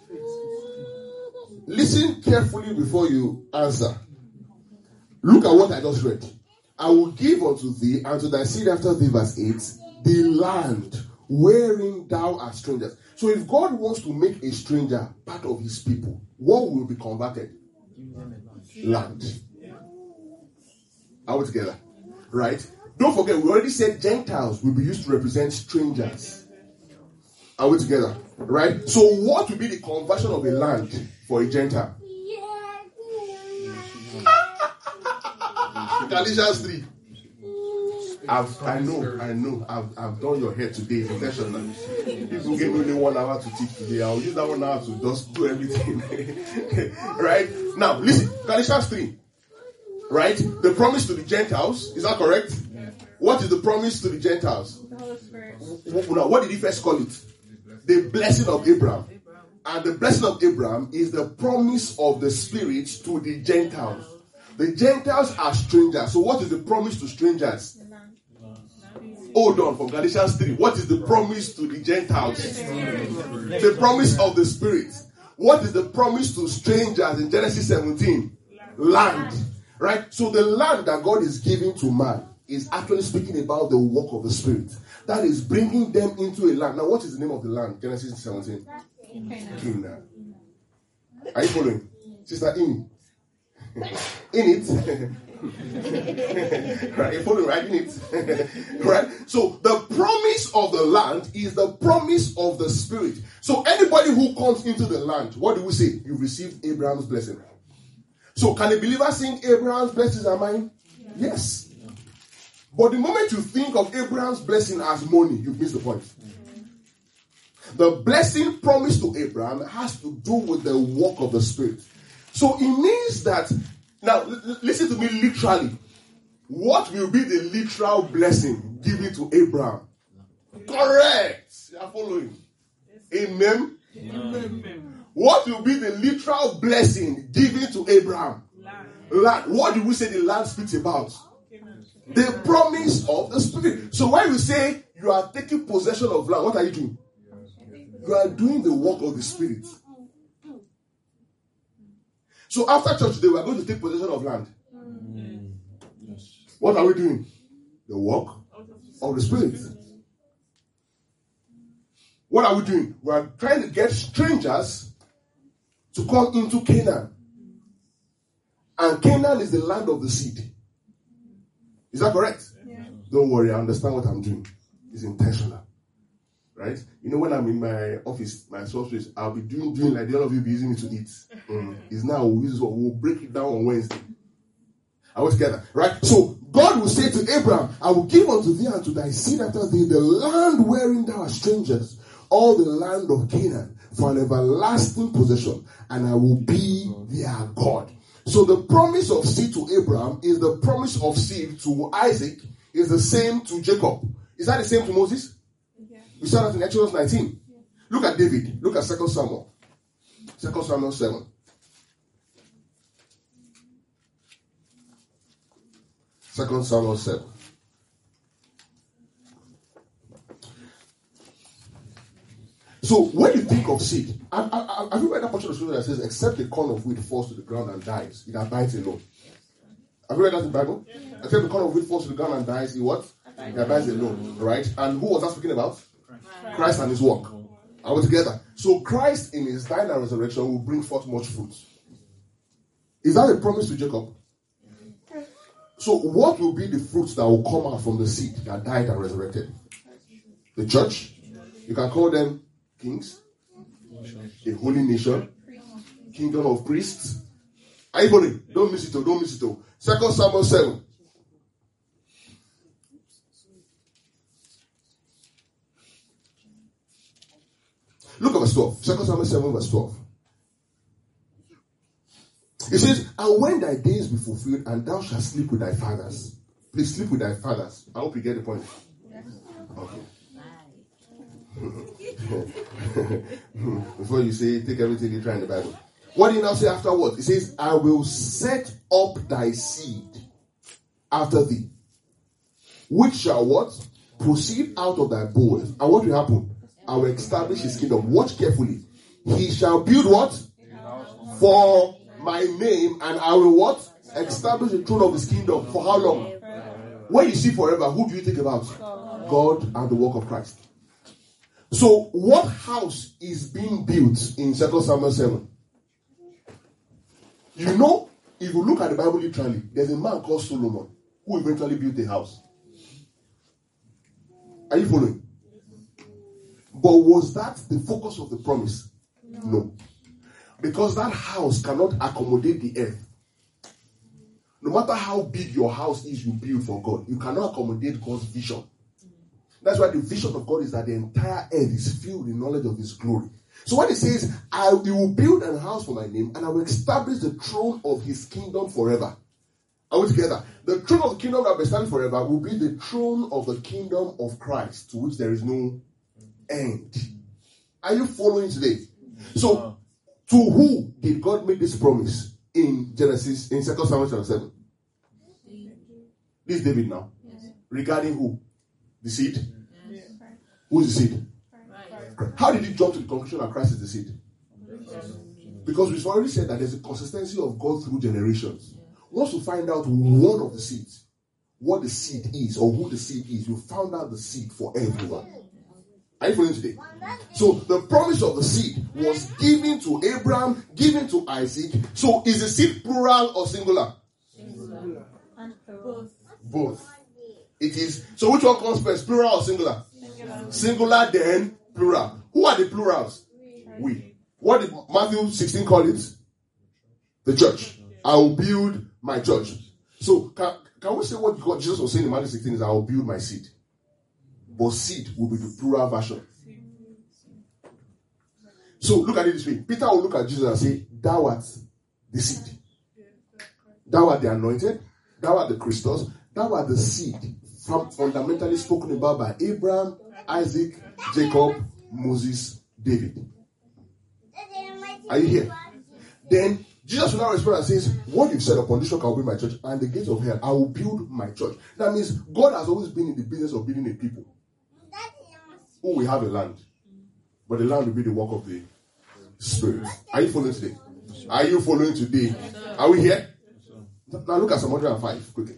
Listen carefully before you answer. Look at what I just read. I will give unto thee and to thy seed after thee, verse eight, the land wherein thou art strangers. So if God wants to make a stranger part of his people, what will be converted? Land. Are we together? Right? Don't forget, we already said Gentiles will be used to represent strangers. Are we together? Right? So what will be the conversion of a land for a Gentile? Galatians three. I've, I know, I know, I've, I've done your head today intentionally. If you give me only one hour to teach today, I'll use that one hour to just do everything. Right? Now, listen, Galatians three. Right? The promise to the Gentiles, is that correct? Yeah. What is the promise to the Gentiles? The Holy Spirit. Now, what did he first call it? The blessing of Abraham. And the blessing of Abraham is the promise of the Spirit to the Gentiles. The Gentiles are strangers. So what is the promise to strangers? Hold on, from Galatians three. What is the promise to the Gentiles? The promise of the Spirit. What is the promise to strangers in Genesis seventeen? Land. Right? So the land that God is giving to man is actually speaking about the work of the Spirit. That is bringing them into a land. Now what is the name of the land? Genesis seventeen. Canaan. Are you following? Sister In. In it, Right? You're following, right? it. Right? So the promise of the land is the promise of the Spirit. So anybody who comes into the land, what do we say? You received Abraham's blessing. So can a believer sing Abraham's blessings are mine? Yeah. Yes. But the moment you think of Abraham's blessing as money, you miss the point. Mm-hmm. The blessing promised to Abraham has to do with the work of the Spirit. So it means that, now l- listen to me literally. What will be the literal blessing given to Abraham? Correct. You are following. Amen. Amen. What will be the literal blessing given to Abraham? Land. Land. What do we say the land speaks about? The promise of the Spirit. So when we say you are taking possession of land, what are you doing? You are doing the work of the Spirit. So after church today, we are going to take possession of land. Mm. Yes. What are we doing? The work of the Spirit. What are we doing? We are trying to get strangers to come into Canaan. And Canaan is the land of the seed. Is that correct? Yeah. Don't worry, I understand what I'm doing. It's intentional. Right? You know, when I'm in my office, my software, I'll be doing, doing like the all of you be using it to eat. Mm. It's now, we'll, we'll break it down on Wednesday. I was together. Right? So, God will say to Abraham, I will give unto thee and to thy seed after thee the land wherein thou art strangers, all the land of Canaan, for an everlasting possession, and I will be their God. So the promise of seed to Abraham is the promise of seed to Isaac, is the same to Jacob. Is that the same to Moses? Yeah. We saw that in Exodus nineteen. Yeah. Look at David. Look at Second Samuel. Second Samuel seven. Second Samuel seven. So when you think of seed, have, have, have you read that portion of scripture that says, except the corn of wheat falls to the ground and dies, it abides alone? Have you read that in the Bible? Yes, except the corn of wheat falls to the ground and dies, it what? It abides alone. Right? And who was that speaking about? Christ, Christ and his work. Are we together? So Christ in his dying and resurrection will bring forth much fruit. Is that a promise to Jacob? So what will be the fruits that will come out from the seed that died and resurrected? The church? You can call them kings, a holy nation, kingdom of priests. Are you following? Don't miss it, oh, don't miss it. Oh. Second Samuel seven. Look at verse twelve. Second Samuel seven, verse twelve. It says, and when thy days be fulfilled, and thou shalt sleep with thy fathers. Please sleep with thy fathers. I hope you get the point. Okay. Before you say, take everything you try in the Bible. What do you now say afterwards? It says, I will set up thy seed after thee, which shall what? Proceed out of thy bowels. And what will happen? I will establish his kingdom. Watch carefully. He shall build what? For my name, and I will what? Establish the throne of his kingdom. For how long? When you see forever, who do you think about? God and the work of Christ. So, what house is being built in Second Samuel seven? You know, if you look at the Bible literally, there's a man called Solomon who eventually built a house. Are you following? But was that the focus of the promise? No. no. Because that house cannot accommodate the earth. No matter how big your house is you build for God, you cannot accommodate God's vision. That's why the vision of God is that the entire earth is filled with knowledge of his glory. So when he says, I will build a house for my name, and I will establish the throne of his kingdom forever. Are we together? The throne of the kingdom that will be established forever will be the throne of the kingdom of Christ, to which there is no end. Are you following today? So, to who did God make this promise in Genesis, in Second Samuel chapter seven? This is David now. Yes. Regarding who? The seed? Yes. Who is the seed? Christ. How did he jump to the conclusion that Christ is the seed? Because we've already said that there's a consistency of God through generations. Once you find out one of the seeds, what the seed is or who the seed is, you found out the seed for everyone. Are you following today? So the promise of the seed was given to Abraham, given to Isaac. So is the seed plural or singular? Singular. Both. Both. It is. So which one comes first, plural or singular? Singular. Singular, then plural. Who are the plurals? We. What did Matthew sixteen call it? The church. I will build my church. So can, can we say what God, Jesus was saying in Matthew sixteen is I will build my seed. But seed will be the plural version. So look at it this way. Peter will look at Jesus and say, thou art the seed. Thou art the anointed. Thou art the Christos. Thou art the seed from fundamentally spoken about by Abraham, Isaac, Jacob, Moses, David. Are you here? Then Jesus will now respond and says, what you've said upon this rock I will build my church, and the gates of hell I will build my church. That means God has always been in the business of building a people who will have a land. But the land will be the work of the Spirit. Are you following today? Are you following today? Are we here? Now look at Psalm one hundred five quickly.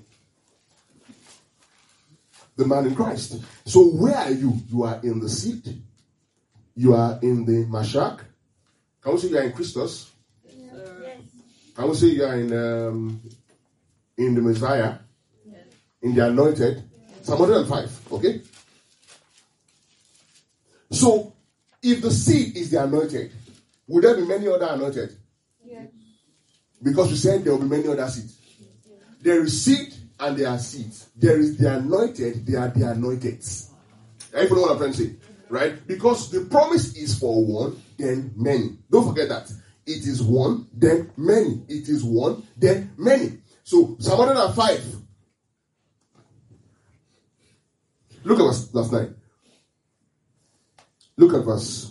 The man in Christ. So where are you? You are in the seed. You are in the Mashak. Can we say you are in Christos? Yes. Can we say you are in um, in the Messiah? Yes. In the anointed? Yes. Psalm one hundred five. Okay? So if the seed is the anointed, would there be many other anointed? Yes. Because we said there will be many other seeds. There is seed and there are seeds. There is the anointed, there are the anointed. Everyone know what I'm trying to say? Right? Because the promise is for one, then many. Don't forget that. It is one, then many. It is one, then many. So, Psalm one hundred five. Look at verse, verse nine. Look at verse.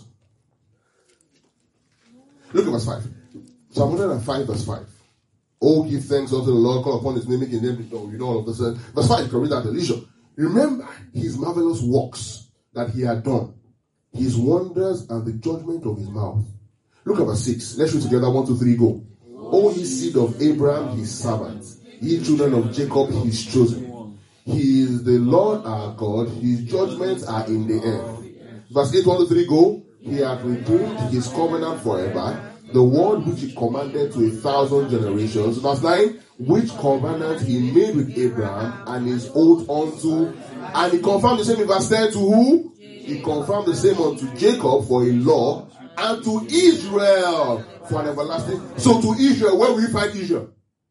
Look at verse five. Psalm one hundred five, verse five. Oh, give thanks unto the Lord, call upon his name, make his name, you know all of this. Verse five, you can read that at leisure. Remember his marvelous works that he had done, his wonders and the judgment of his mouth. Look at verse six. Let's read together. One, two, three, go. O ye seed of Abraham, his servant, ye children of Jacob, his chosen. He is the Lord our God, his judgments are in the earth. Verse eight, one, two, three, go. He hath redeemed his covenant forever, the word which he commanded to a thousand generations. Verse nine, which covenant he made with Abraham and his oath unto, and he confirmed the same in verse ten to who? He confirmed the same unto Jacob for a law, and to Israel for an everlasting. So to Israel, where will you find Israel?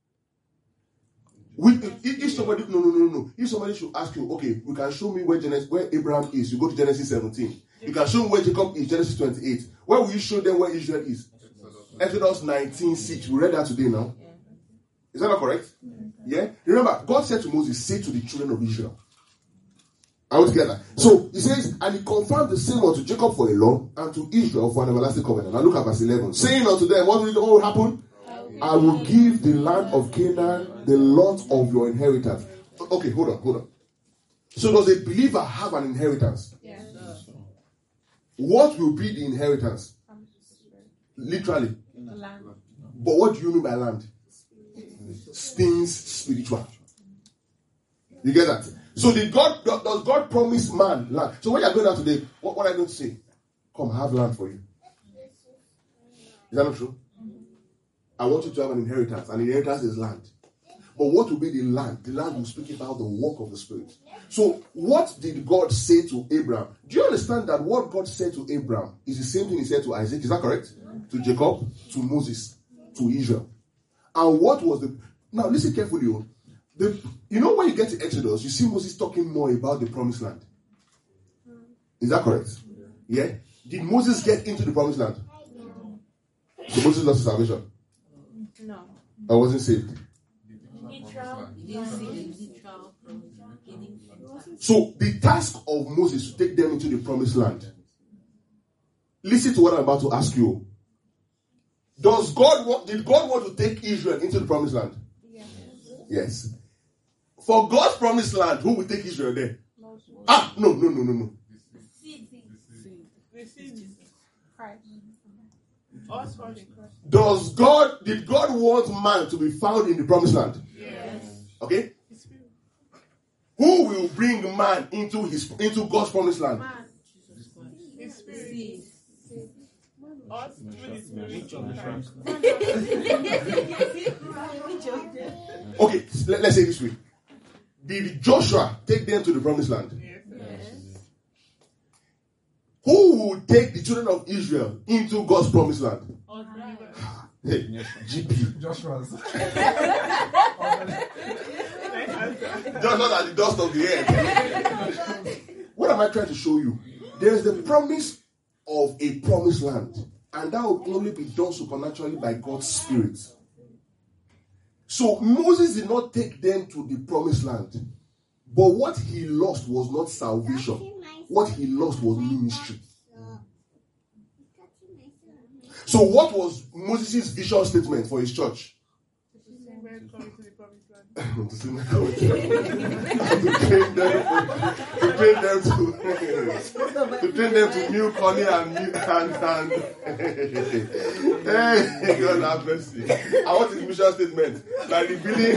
We, if, if somebody, no, no, no, no. If somebody should ask you, okay, you can show me where Genesis, where Abraham is. You go to Genesis seventeen. You can show me where Jacob is, Genesis twenty-eight. Where will you show them where Israel is? Exodus nineteen six. We read that today now. Is that not correct? Yeah? Remember, God said to Moses, say to the children of Israel. Are we together? So, he says, and he confirmed the same unto Jacob for a law, and to Israel for an everlasting covenant. Now look at verse eleven. Saying unto them, what will, what will happen? I will give the land of Canaan the lot of your inheritance. Okay, hold on, hold on. So does a believer have an inheritance? Yes. What will be the inheritance? Literally. Land. But what do you mean by land? Things spiritual. You get that? So did God, does God promise man land? So when you're going out today, what, what are you going to say? Come, I have land for you. Is that not true? I want you to have an inheritance. An inheritance is land. But what will be the land? The land will speak about the work of the Spirit. So what did God say to Abraham? Do you understand that what God said to Abraham is the same thing he said to Isaac? Is that correct? To Jacob, to Moses, to Israel. And what was the... Now listen carefully. The, you know when you get to Exodus, you see Moses talking more about the promised land. Is that correct? Yeah? Did Moses get into the promised land? So Moses lost his salvation? No. I wasn't saved. So the task of Moses to take them into the promised land. Listen to what I'm about to ask you. Does God want, did God want to take Israel into the promised land? Yes. Yes. For God's promised land, who will take Israel there? Ah, no, no, no, no, no. Does God, did God want man to be found in the promised land? Yes. Okay? Who will bring man into his into God's promised land? Man. His spirit. Us through his spirit. Okay, let, let's say it this way. Did Joshua take them to the promised land? Yes. Who would take the children of Israel into God's promised land? Hey, G P. Joshua's. Just not at the dust of the earth. What am I trying to show you? There is the promise of a promised land, and that will only be done supernaturally by God's Spirit. So Moses did not take them to the promised land, but what he lost was not salvation. What he lost was ministry. So what was Moses' vision statement for his church? to train them, to train them to, to train them to milk honey and milk and, and hey, God have mercy. And what is the mission statement? Like the building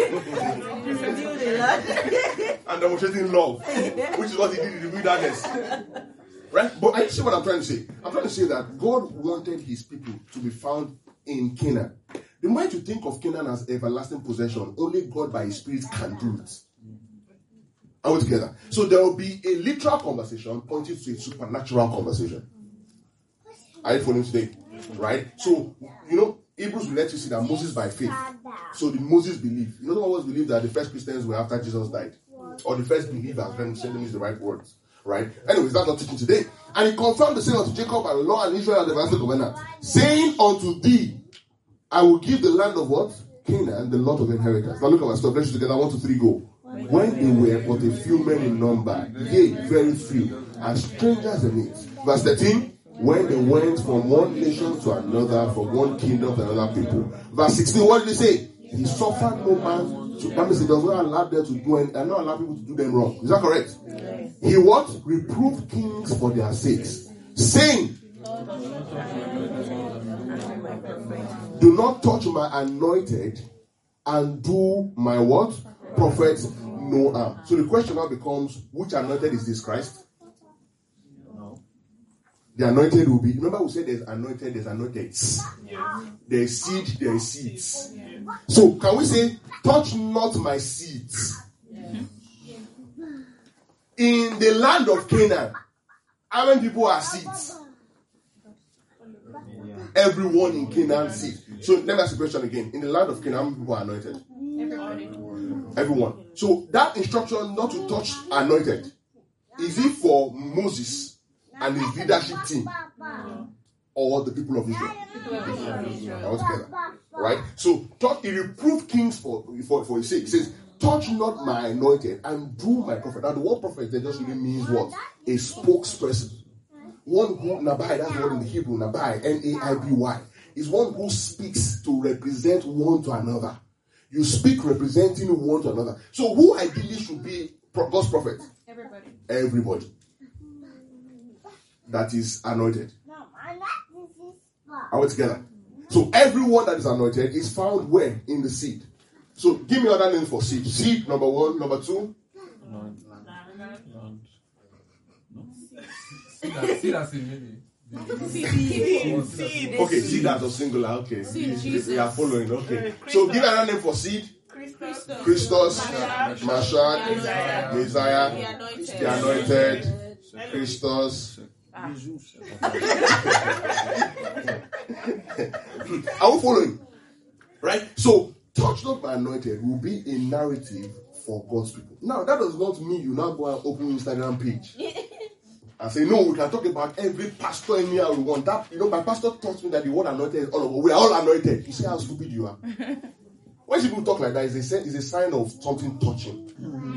and demonstrating love, which is what he did in the wilderness. Right? But I see what I'm trying to say. I'm trying to say that God wanted his people to be found in Canaan. The moment you think of Canaan as everlasting possession, only God by his Spirit can do it. Are we together? So there will be a literal conversation pointing to a supernatural conversation. Are you following today? Right? So, you know, Hebrews will let you see that Moses by faith. So the Moses believed. You know, always believe that the first Christians were after Jesus died. Or the first believers, when saying is the right words. Right? Anyways, that's not teaching today. And he confirmed the saying unto Jacob and Law and Israel and the everlasting covenant, saying unto thee, I will give the land of what? Canaan, the lot of inheritance. Now look at my stuff. Let's together. One, two, three, go. When they were but a few men in number, yea, very few, and strangers in it. Verse thirteen. When they went from one nation to another, from one kingdom to another people. Verse sixteen. What did he say? He suffered no man to. That means he does not allow them to do and not allow people to do them wrong. Is that correct? He what? Reproved kings for their sakes, saying, do not touch my anointed and do my what? Prophets no harm. So the question now becomes, which anointed is this? Christ? No. The anointed will be, remember we said there's anointed, there's anointed. Yes. There's seed, there's seeds. Yes. So can we say, touch not my seeds? Yes. In the land of Canaan, how many people are seeds? Everyone in Canaan seed. So let me ask the question again. In the land of Canaan, how many people are anointed? Everybody. Everyone. So that instruction not to touch anointed, is it for Moses and his leadership team? Or the people of Israel? All together. Right? So touch, he reproved kings for, for, for his sake. He says, touch not my anointed and do my prophet. Now the word prophet there just really means what? A spokesperson. One who, Nabai, that's the word in the Hebrew, Nabai, N A I B Y, is one who speaks to represent one to another. You speak representing one to another. So who ideally should be God's prophet? Everybody. Everybody. That is anointed. Are we together? So everyone that is anointed is found where? In the seed. So give me other names for seed. Seed, number one. Number two. See that's in many. Okay, seed as a singular. Okay, we are following. Okay, so give another name for seed. Christos, Christos, Mashak, Messiah, the anointed, Christos. Are we following? Right? So, touch not my anointed will be a narrative for God's people. Now, that does not mean you now go and open Instagram page and say, no, we can talk about every pastor in here we want. That, you know, my pastor taught me that the word anointed is all over. We are all anointed. You see how stupid you are. When people talk like that, it's a, it's a sign of something touching.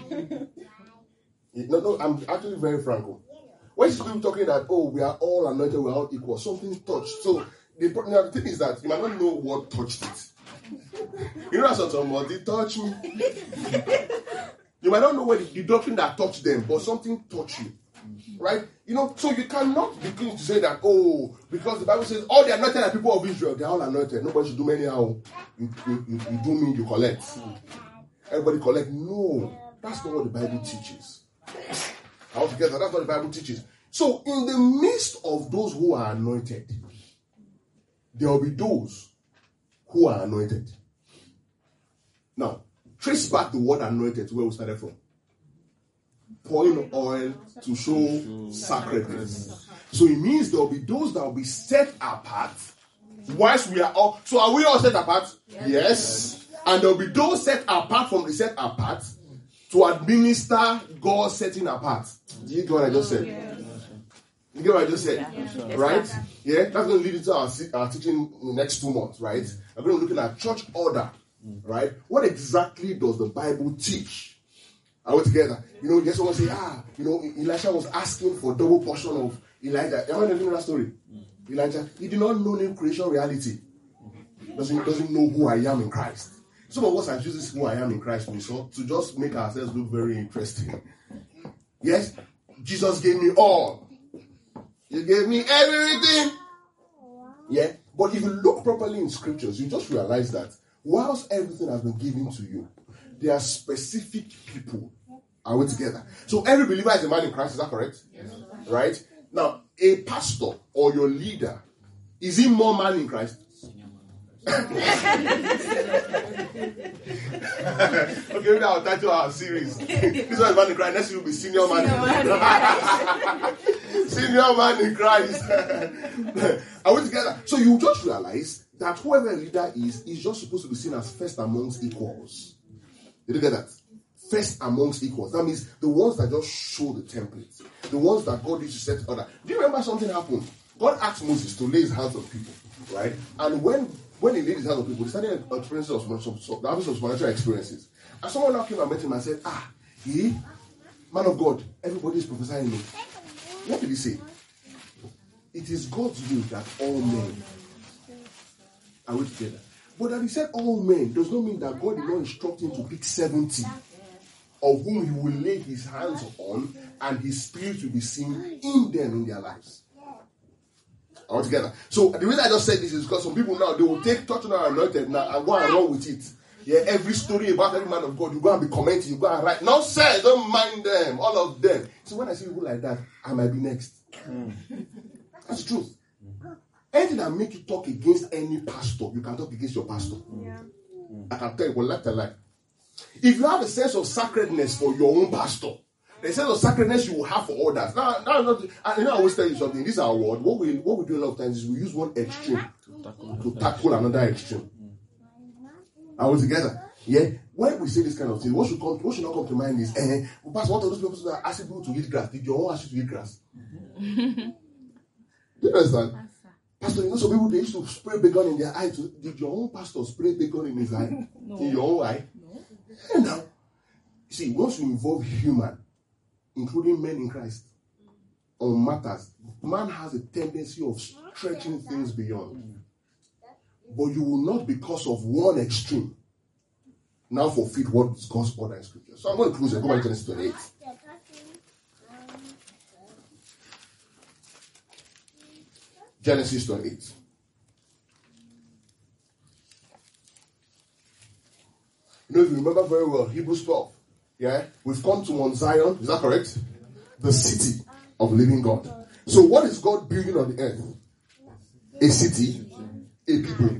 no, no, I'm actually very franco. When people talking that, oh, we are all anointed, we are all equal, something touched. So the, now, the thing is that you might not know what touched it. You know, somebody touched me. You might not know what the, the doctrine that touched them, but something touched you. Right? You know, so you cannot begin to say that, oh, because the Bible says all the anointed are people of Israel, they are all anointed. Nobody should do anyhow. You, you, you, you do me, you collect. Everybody collect. No, that's not what the Bible teaches. Altogether, that's what the Bible teaches. So, in the midst of those who are anointed, there will be those who are anointed. Now, trace back the word anointed to where we started from. Pouring oil to show sacredness. So it means there will be those that will be set apart. Whilst we are all, so are we all set apart? Yes. yes. And there will be those set apart from the set apart to administer God's setting apart. Do you get what I just said? Yes. You get what I just said? Yes. Right? Yeah? That's going to lead into our, our teaching in the next two months, right? We're going to be looking at church order, right? What exactly does the Bible teach? Are we together? You know, you get someone say, ah, you know, Elisha was asking for double portion of Elijah. Am I not know that story? Elijah, he did not know new creation reality. Doesn't, doesn't know who I am in Christ. Some of us are using who I am in Christ so to just make ourselves look very interesting. Yes, Jesus gave me all. You gave me everything. Yeah, but if you look properly in scriptures, you just realize that whilst everything has been given to you, there are specific people. Are we together? So every believer is a man in Christ, is that correct? Yes. Right? Now, a pastor or your leader, is he more man in Christ? Okay, maybe I'll title our series. This one is man in Christ. Next week will be senior man in Christ. Senior man in Christ. Are we together? So you just realize that whoever a leader is, is just supposed to be seen as first amongst equals. Did you get that? First amongst equals. That means the ones that just show the template. The ones that God used to set order. Do you remember something happened? God asked Moses to lay his hands on people, right? And when, when he laid his hands on people, he started experiencing some, some, some, having some supernatural experiences. And someone now came and met him and said, ah, he, man of God, everybody is prophesying me. What did he say? It is God's will that all men are we together. But that he said all men does not mean that God did not instruct him to pick seventy of whom he will lay his hands on and his spirit will be seen in them in their lives. All together. So the reason I just said this is because some people now, they will take touching and anointed now and go and run with it. Yeah, every story about every man of God, you go and be commenting, you go and write. No, sir, don't mind them, all of them. So when I see people like that, I might be next. Mm. That's true. Anything that make you talk against any pastor, you can talk against your pastor. Yeah. I can tell you, well, left and right. If you have a sense of sacredness for your own pastor, the sense of sacredness you will have for others. Now, now, not, and you know, I always tell you something. This is our word. What we what we do a lot of times is we use one extreme to tackle, to tackle another extreme. Are we together? Yeah. When we say this kind of thing, what should come? What should not come to mind is, eh, well, Pastor, what are those people that are asking people to eat grass? Did your own ask you to eat grass? Do you understand? Pastor, you know some people they used to spray bacon in their eye. To, did your own pastor spray bacon in his eye? No. In your own eye? No. And now, you see, once you involve human, including men in Christ, on matters, man has a tendency of stretching things beyond. But you will not, because of one extreme, now fulfill what is God's order in Scripture. So I'm going to close it. Go back to Genesis twenty-eight. Genesis twenty-eight. You know, if you remember very well, Hebrews twelve. Yeah? We've come to Mount Zion. Is that correct? The city of living God. So what is God building on the earth? A city, a people.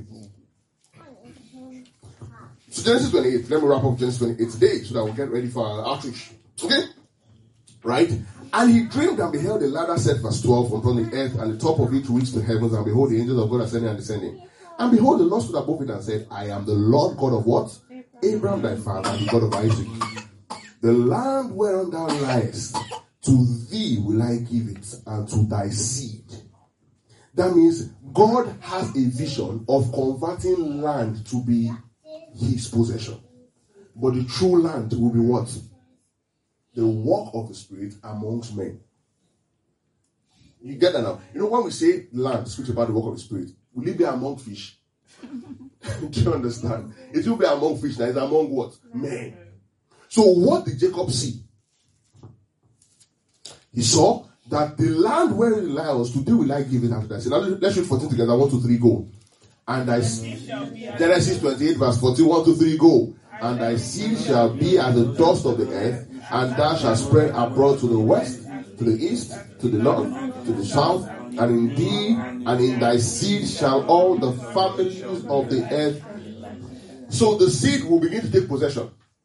So Genesis twenty-eight. Let me wrap up Genesis twenty-eight today so that we'll get ready for our outreach. Okay? Right? And he dreamed and beheld a ladder set, verse twelve, upon the earth, and the top of it reached the heavens, and behold, the angels of God ascending and descending. And behold, the Lord stood above it and said, I am the Lord God of what? Abraham thy father, the God of Isaac. The land whereon thou liest, to thee will I give it, and to thy seed. That means God has a vision of converting land to be his possession. But the true land will be what? The work of the Spirit amongst men. You get that now? You know, when we say land, speaks about the work of the Spirit, will it be among fish? Do you understand? It will be among fish. Now it's among what? Men. So what did Jacob see? He saw that the land where he lies, today will I give it after that. So now let's read fourteen together. One, two, three, go. And I Genesis twenty-eight, verse fourteen, one, two, three, go. And thy seed shall be as the dust of the earth, and thou shalt spread abroad to the west, to the east, to the north, to the south, and in thee and in thy seed shall all the families of the earth. So the seed will begin to take possession.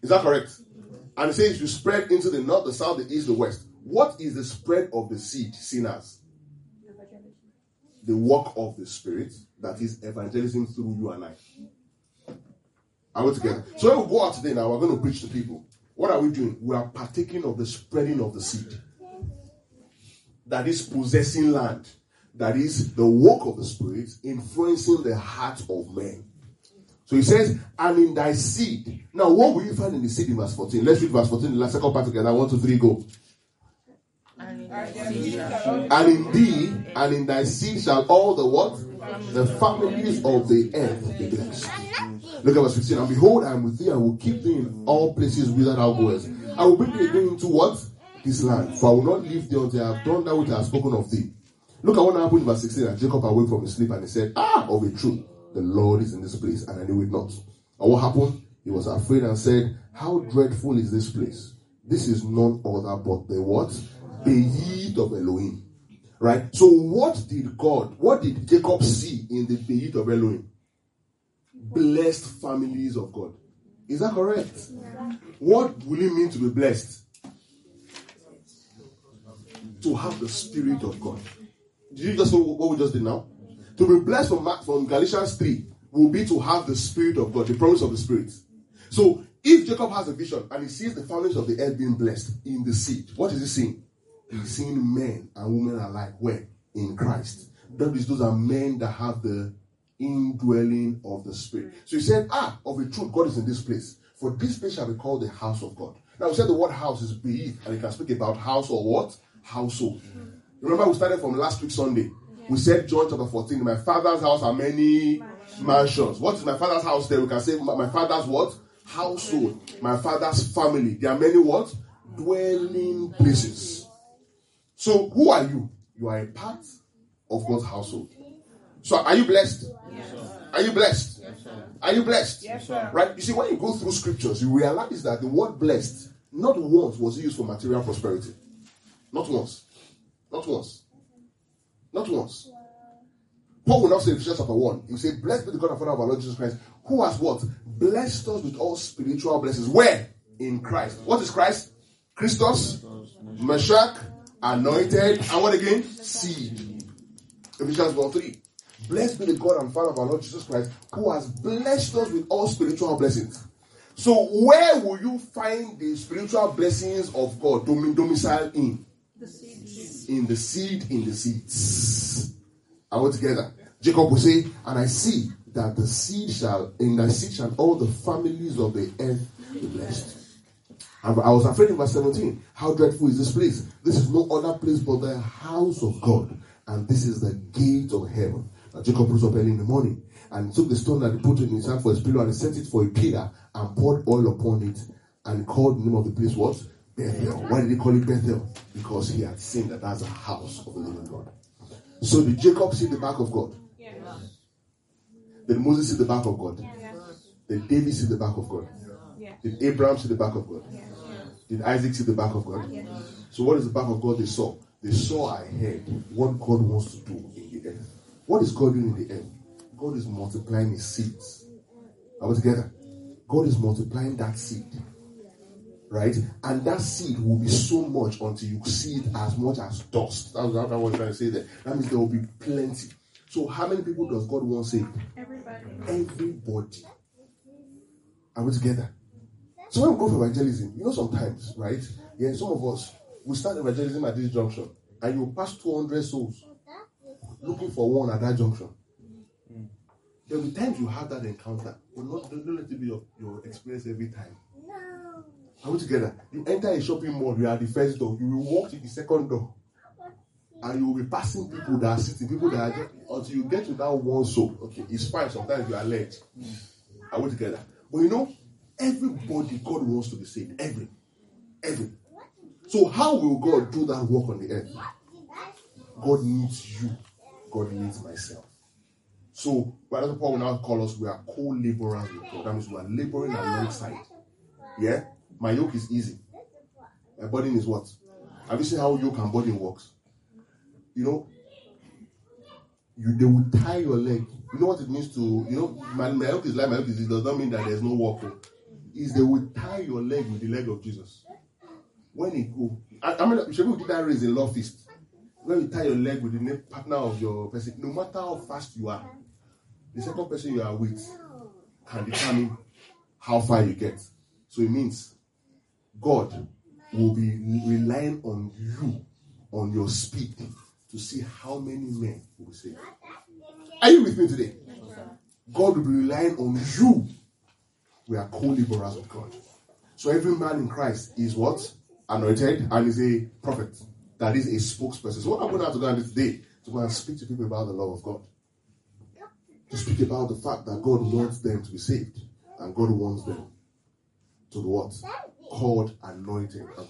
Is that correct? And it says you spread into the north, the south, the east, the west. What is the spread of the seed seen as? The work of the Spirit, that is evangelism through you and I. Are we together? So when we go out today now, we're going to preach to people. What are we doing? We are partaking of the spreading of the seed. That is possessing land. That is the work of the Spirit influencing the heart of men. So he says, and in thy seed. Now, what will you find in the seed in verse fourteen? Let's read verse fourteen, the last second part together. One, two, three, go. And in thy seed And in thee, and in thy seed shall all the what? The families of the earth be blessed. Look at verse fifteen. And behold, I am with thee, and will keep thee in all places whither thou goest. I will bring thee again into what? This land. For I will not leave thee until I have done that which I have spoken of thee. Look at what happened in verse sixteen. And Jacob awoke from his sleep, and he said, Ah, of a truth, the Lord is in this place, and I knew it not. And what happened? He was afraid and said, How dreadful is this place? This is none other but the what? Beit of Elohim. Right? So what did God, what did Jacob see in the Beit of Elohim? Blessed families of God. Is that correct? Yeah. What will it mean to be blessed? To have the Spirit of God. Did you just know what we just did now? To be blessed from, from Galatians three will be to have the Spirit of God, the promise of the Spirit. So if Jacob has a vision and he sees the families of the earth being blessed in the seed, what is he seeing? He's seeing men and women alike. Where? In Christ. That is, those are men that have the indwelling of the Spirit. So he said, ah, of a truth, God is in this place. For this place shall be called the house of God. Now we said the word house is beith, and you can speak about house or what? Household. Remember we started from last week Sunday. We said John chapter fourteen, in my father's house are many mansions. What is my father's house there? We can say my father's what? Household. My father's family. There are many what? Dwelling places. So who are you? You are a part of God's household. So are you blessed? Yes. Are you blessed? Yes, sir. Are you blessed? Yes, sir. Right? You see, when you go through scriptures, you realize that the word blessed, not once was used for material prosperity. Not once. Not once. Not once. Paul will not say in Ephesians chapter one. He will say, Blessed be the God and Father of our Lord Jesus Christ, who has what? Blessed us with all spiritual blessings. Where? In Christ. What is Christ? Christos, Meshach, anointed, and what again? Seed. Ephesians one three. Blessed be the God and Father of our Lord Jesus Christ, who has blessed us with all spiritual blessings. So where will you find the spiritual blessings of God domicile in? The seed. In the seed, in the seeds. Are we together? Jacob will say, and I see that the seed shall, in thy seed shall all the families of the earth be blessed. And I was afraid in verse seventeen. How dreadful is this place? This is no other place but the house of God. And this is the gate of heaven. Now Jacob rose up early in the morning and took the stone that he put in his hand for his pillow and he set it for a pillar and poured oil upon it and called the name of the place what? Bethel. Why did he call it Bethel? Because he had seen that that's a house of the living God. So did Jacob see the back of God? Yes. Did Moses see the back of God? Yes. Did David see the back of God? Yes. Did Abraham see the back of God? Yes. Did Isaac see the back of God? Yes. So what is the back of God they saw? They saw ahead what God wants to do in the earth. What is God doing in the earth? God is multiplying his seeds. Are we together? God is multiplying that seed. Right? And that seed will be so much until you see it as much as dust. That's what I'm trying to say there. That means there will be plenty. So how many people does God want saved? Everybody. Everybody. Are we together? So when we go for evangelism, you know sometimes, right? Yeah, some of us, we start evangelism at this junction, and you pass two hundred souls looking for one at that junction. Mm. There will be times you have that encounter, but not, don't let it be your, your experience every time. No. Are we together? You enter a shopping mall, you are at the first door, you will walk to the second door, and you will be passing people that are sitting, people that are just, until you get to that one soul. Okay, it's fine, sometimes you are late. Mm. Are we together? But you know, everybody God wants to be saved. Every. Every. So how will God do that work on the earth? God needs you. God needs myself. So, Brother Paul will now call us, we are co-laborers with God. That means we are laboring alongside. Yeah? My yoke is easy. My burden is what? Have you seen how yoke and burden works? You know, you they will tie your leg. You know what it means to, you know, my, my yoke is like my yoke is, it does not mean that there's no work. is they will tie your leg with the leg of Jesus. When you go, I, I mean, should we do that raise in love feast? When you tie your leg with the partner of your person, no matter how fast you are, the second person you are with can determine how far you get. So it means God will be relying on you, on your speed, to see how many men will be saved. Are you with me today? God will be relying on you. We are co-laborers with God. So every man in Christ is what? Anointed and is a prophet. That is a spokesperson. So what I'm going to have to do today to go and speak to people about the love of God. To speak about the fact that God wants them to be saved. And God wants them to what? Called anointed.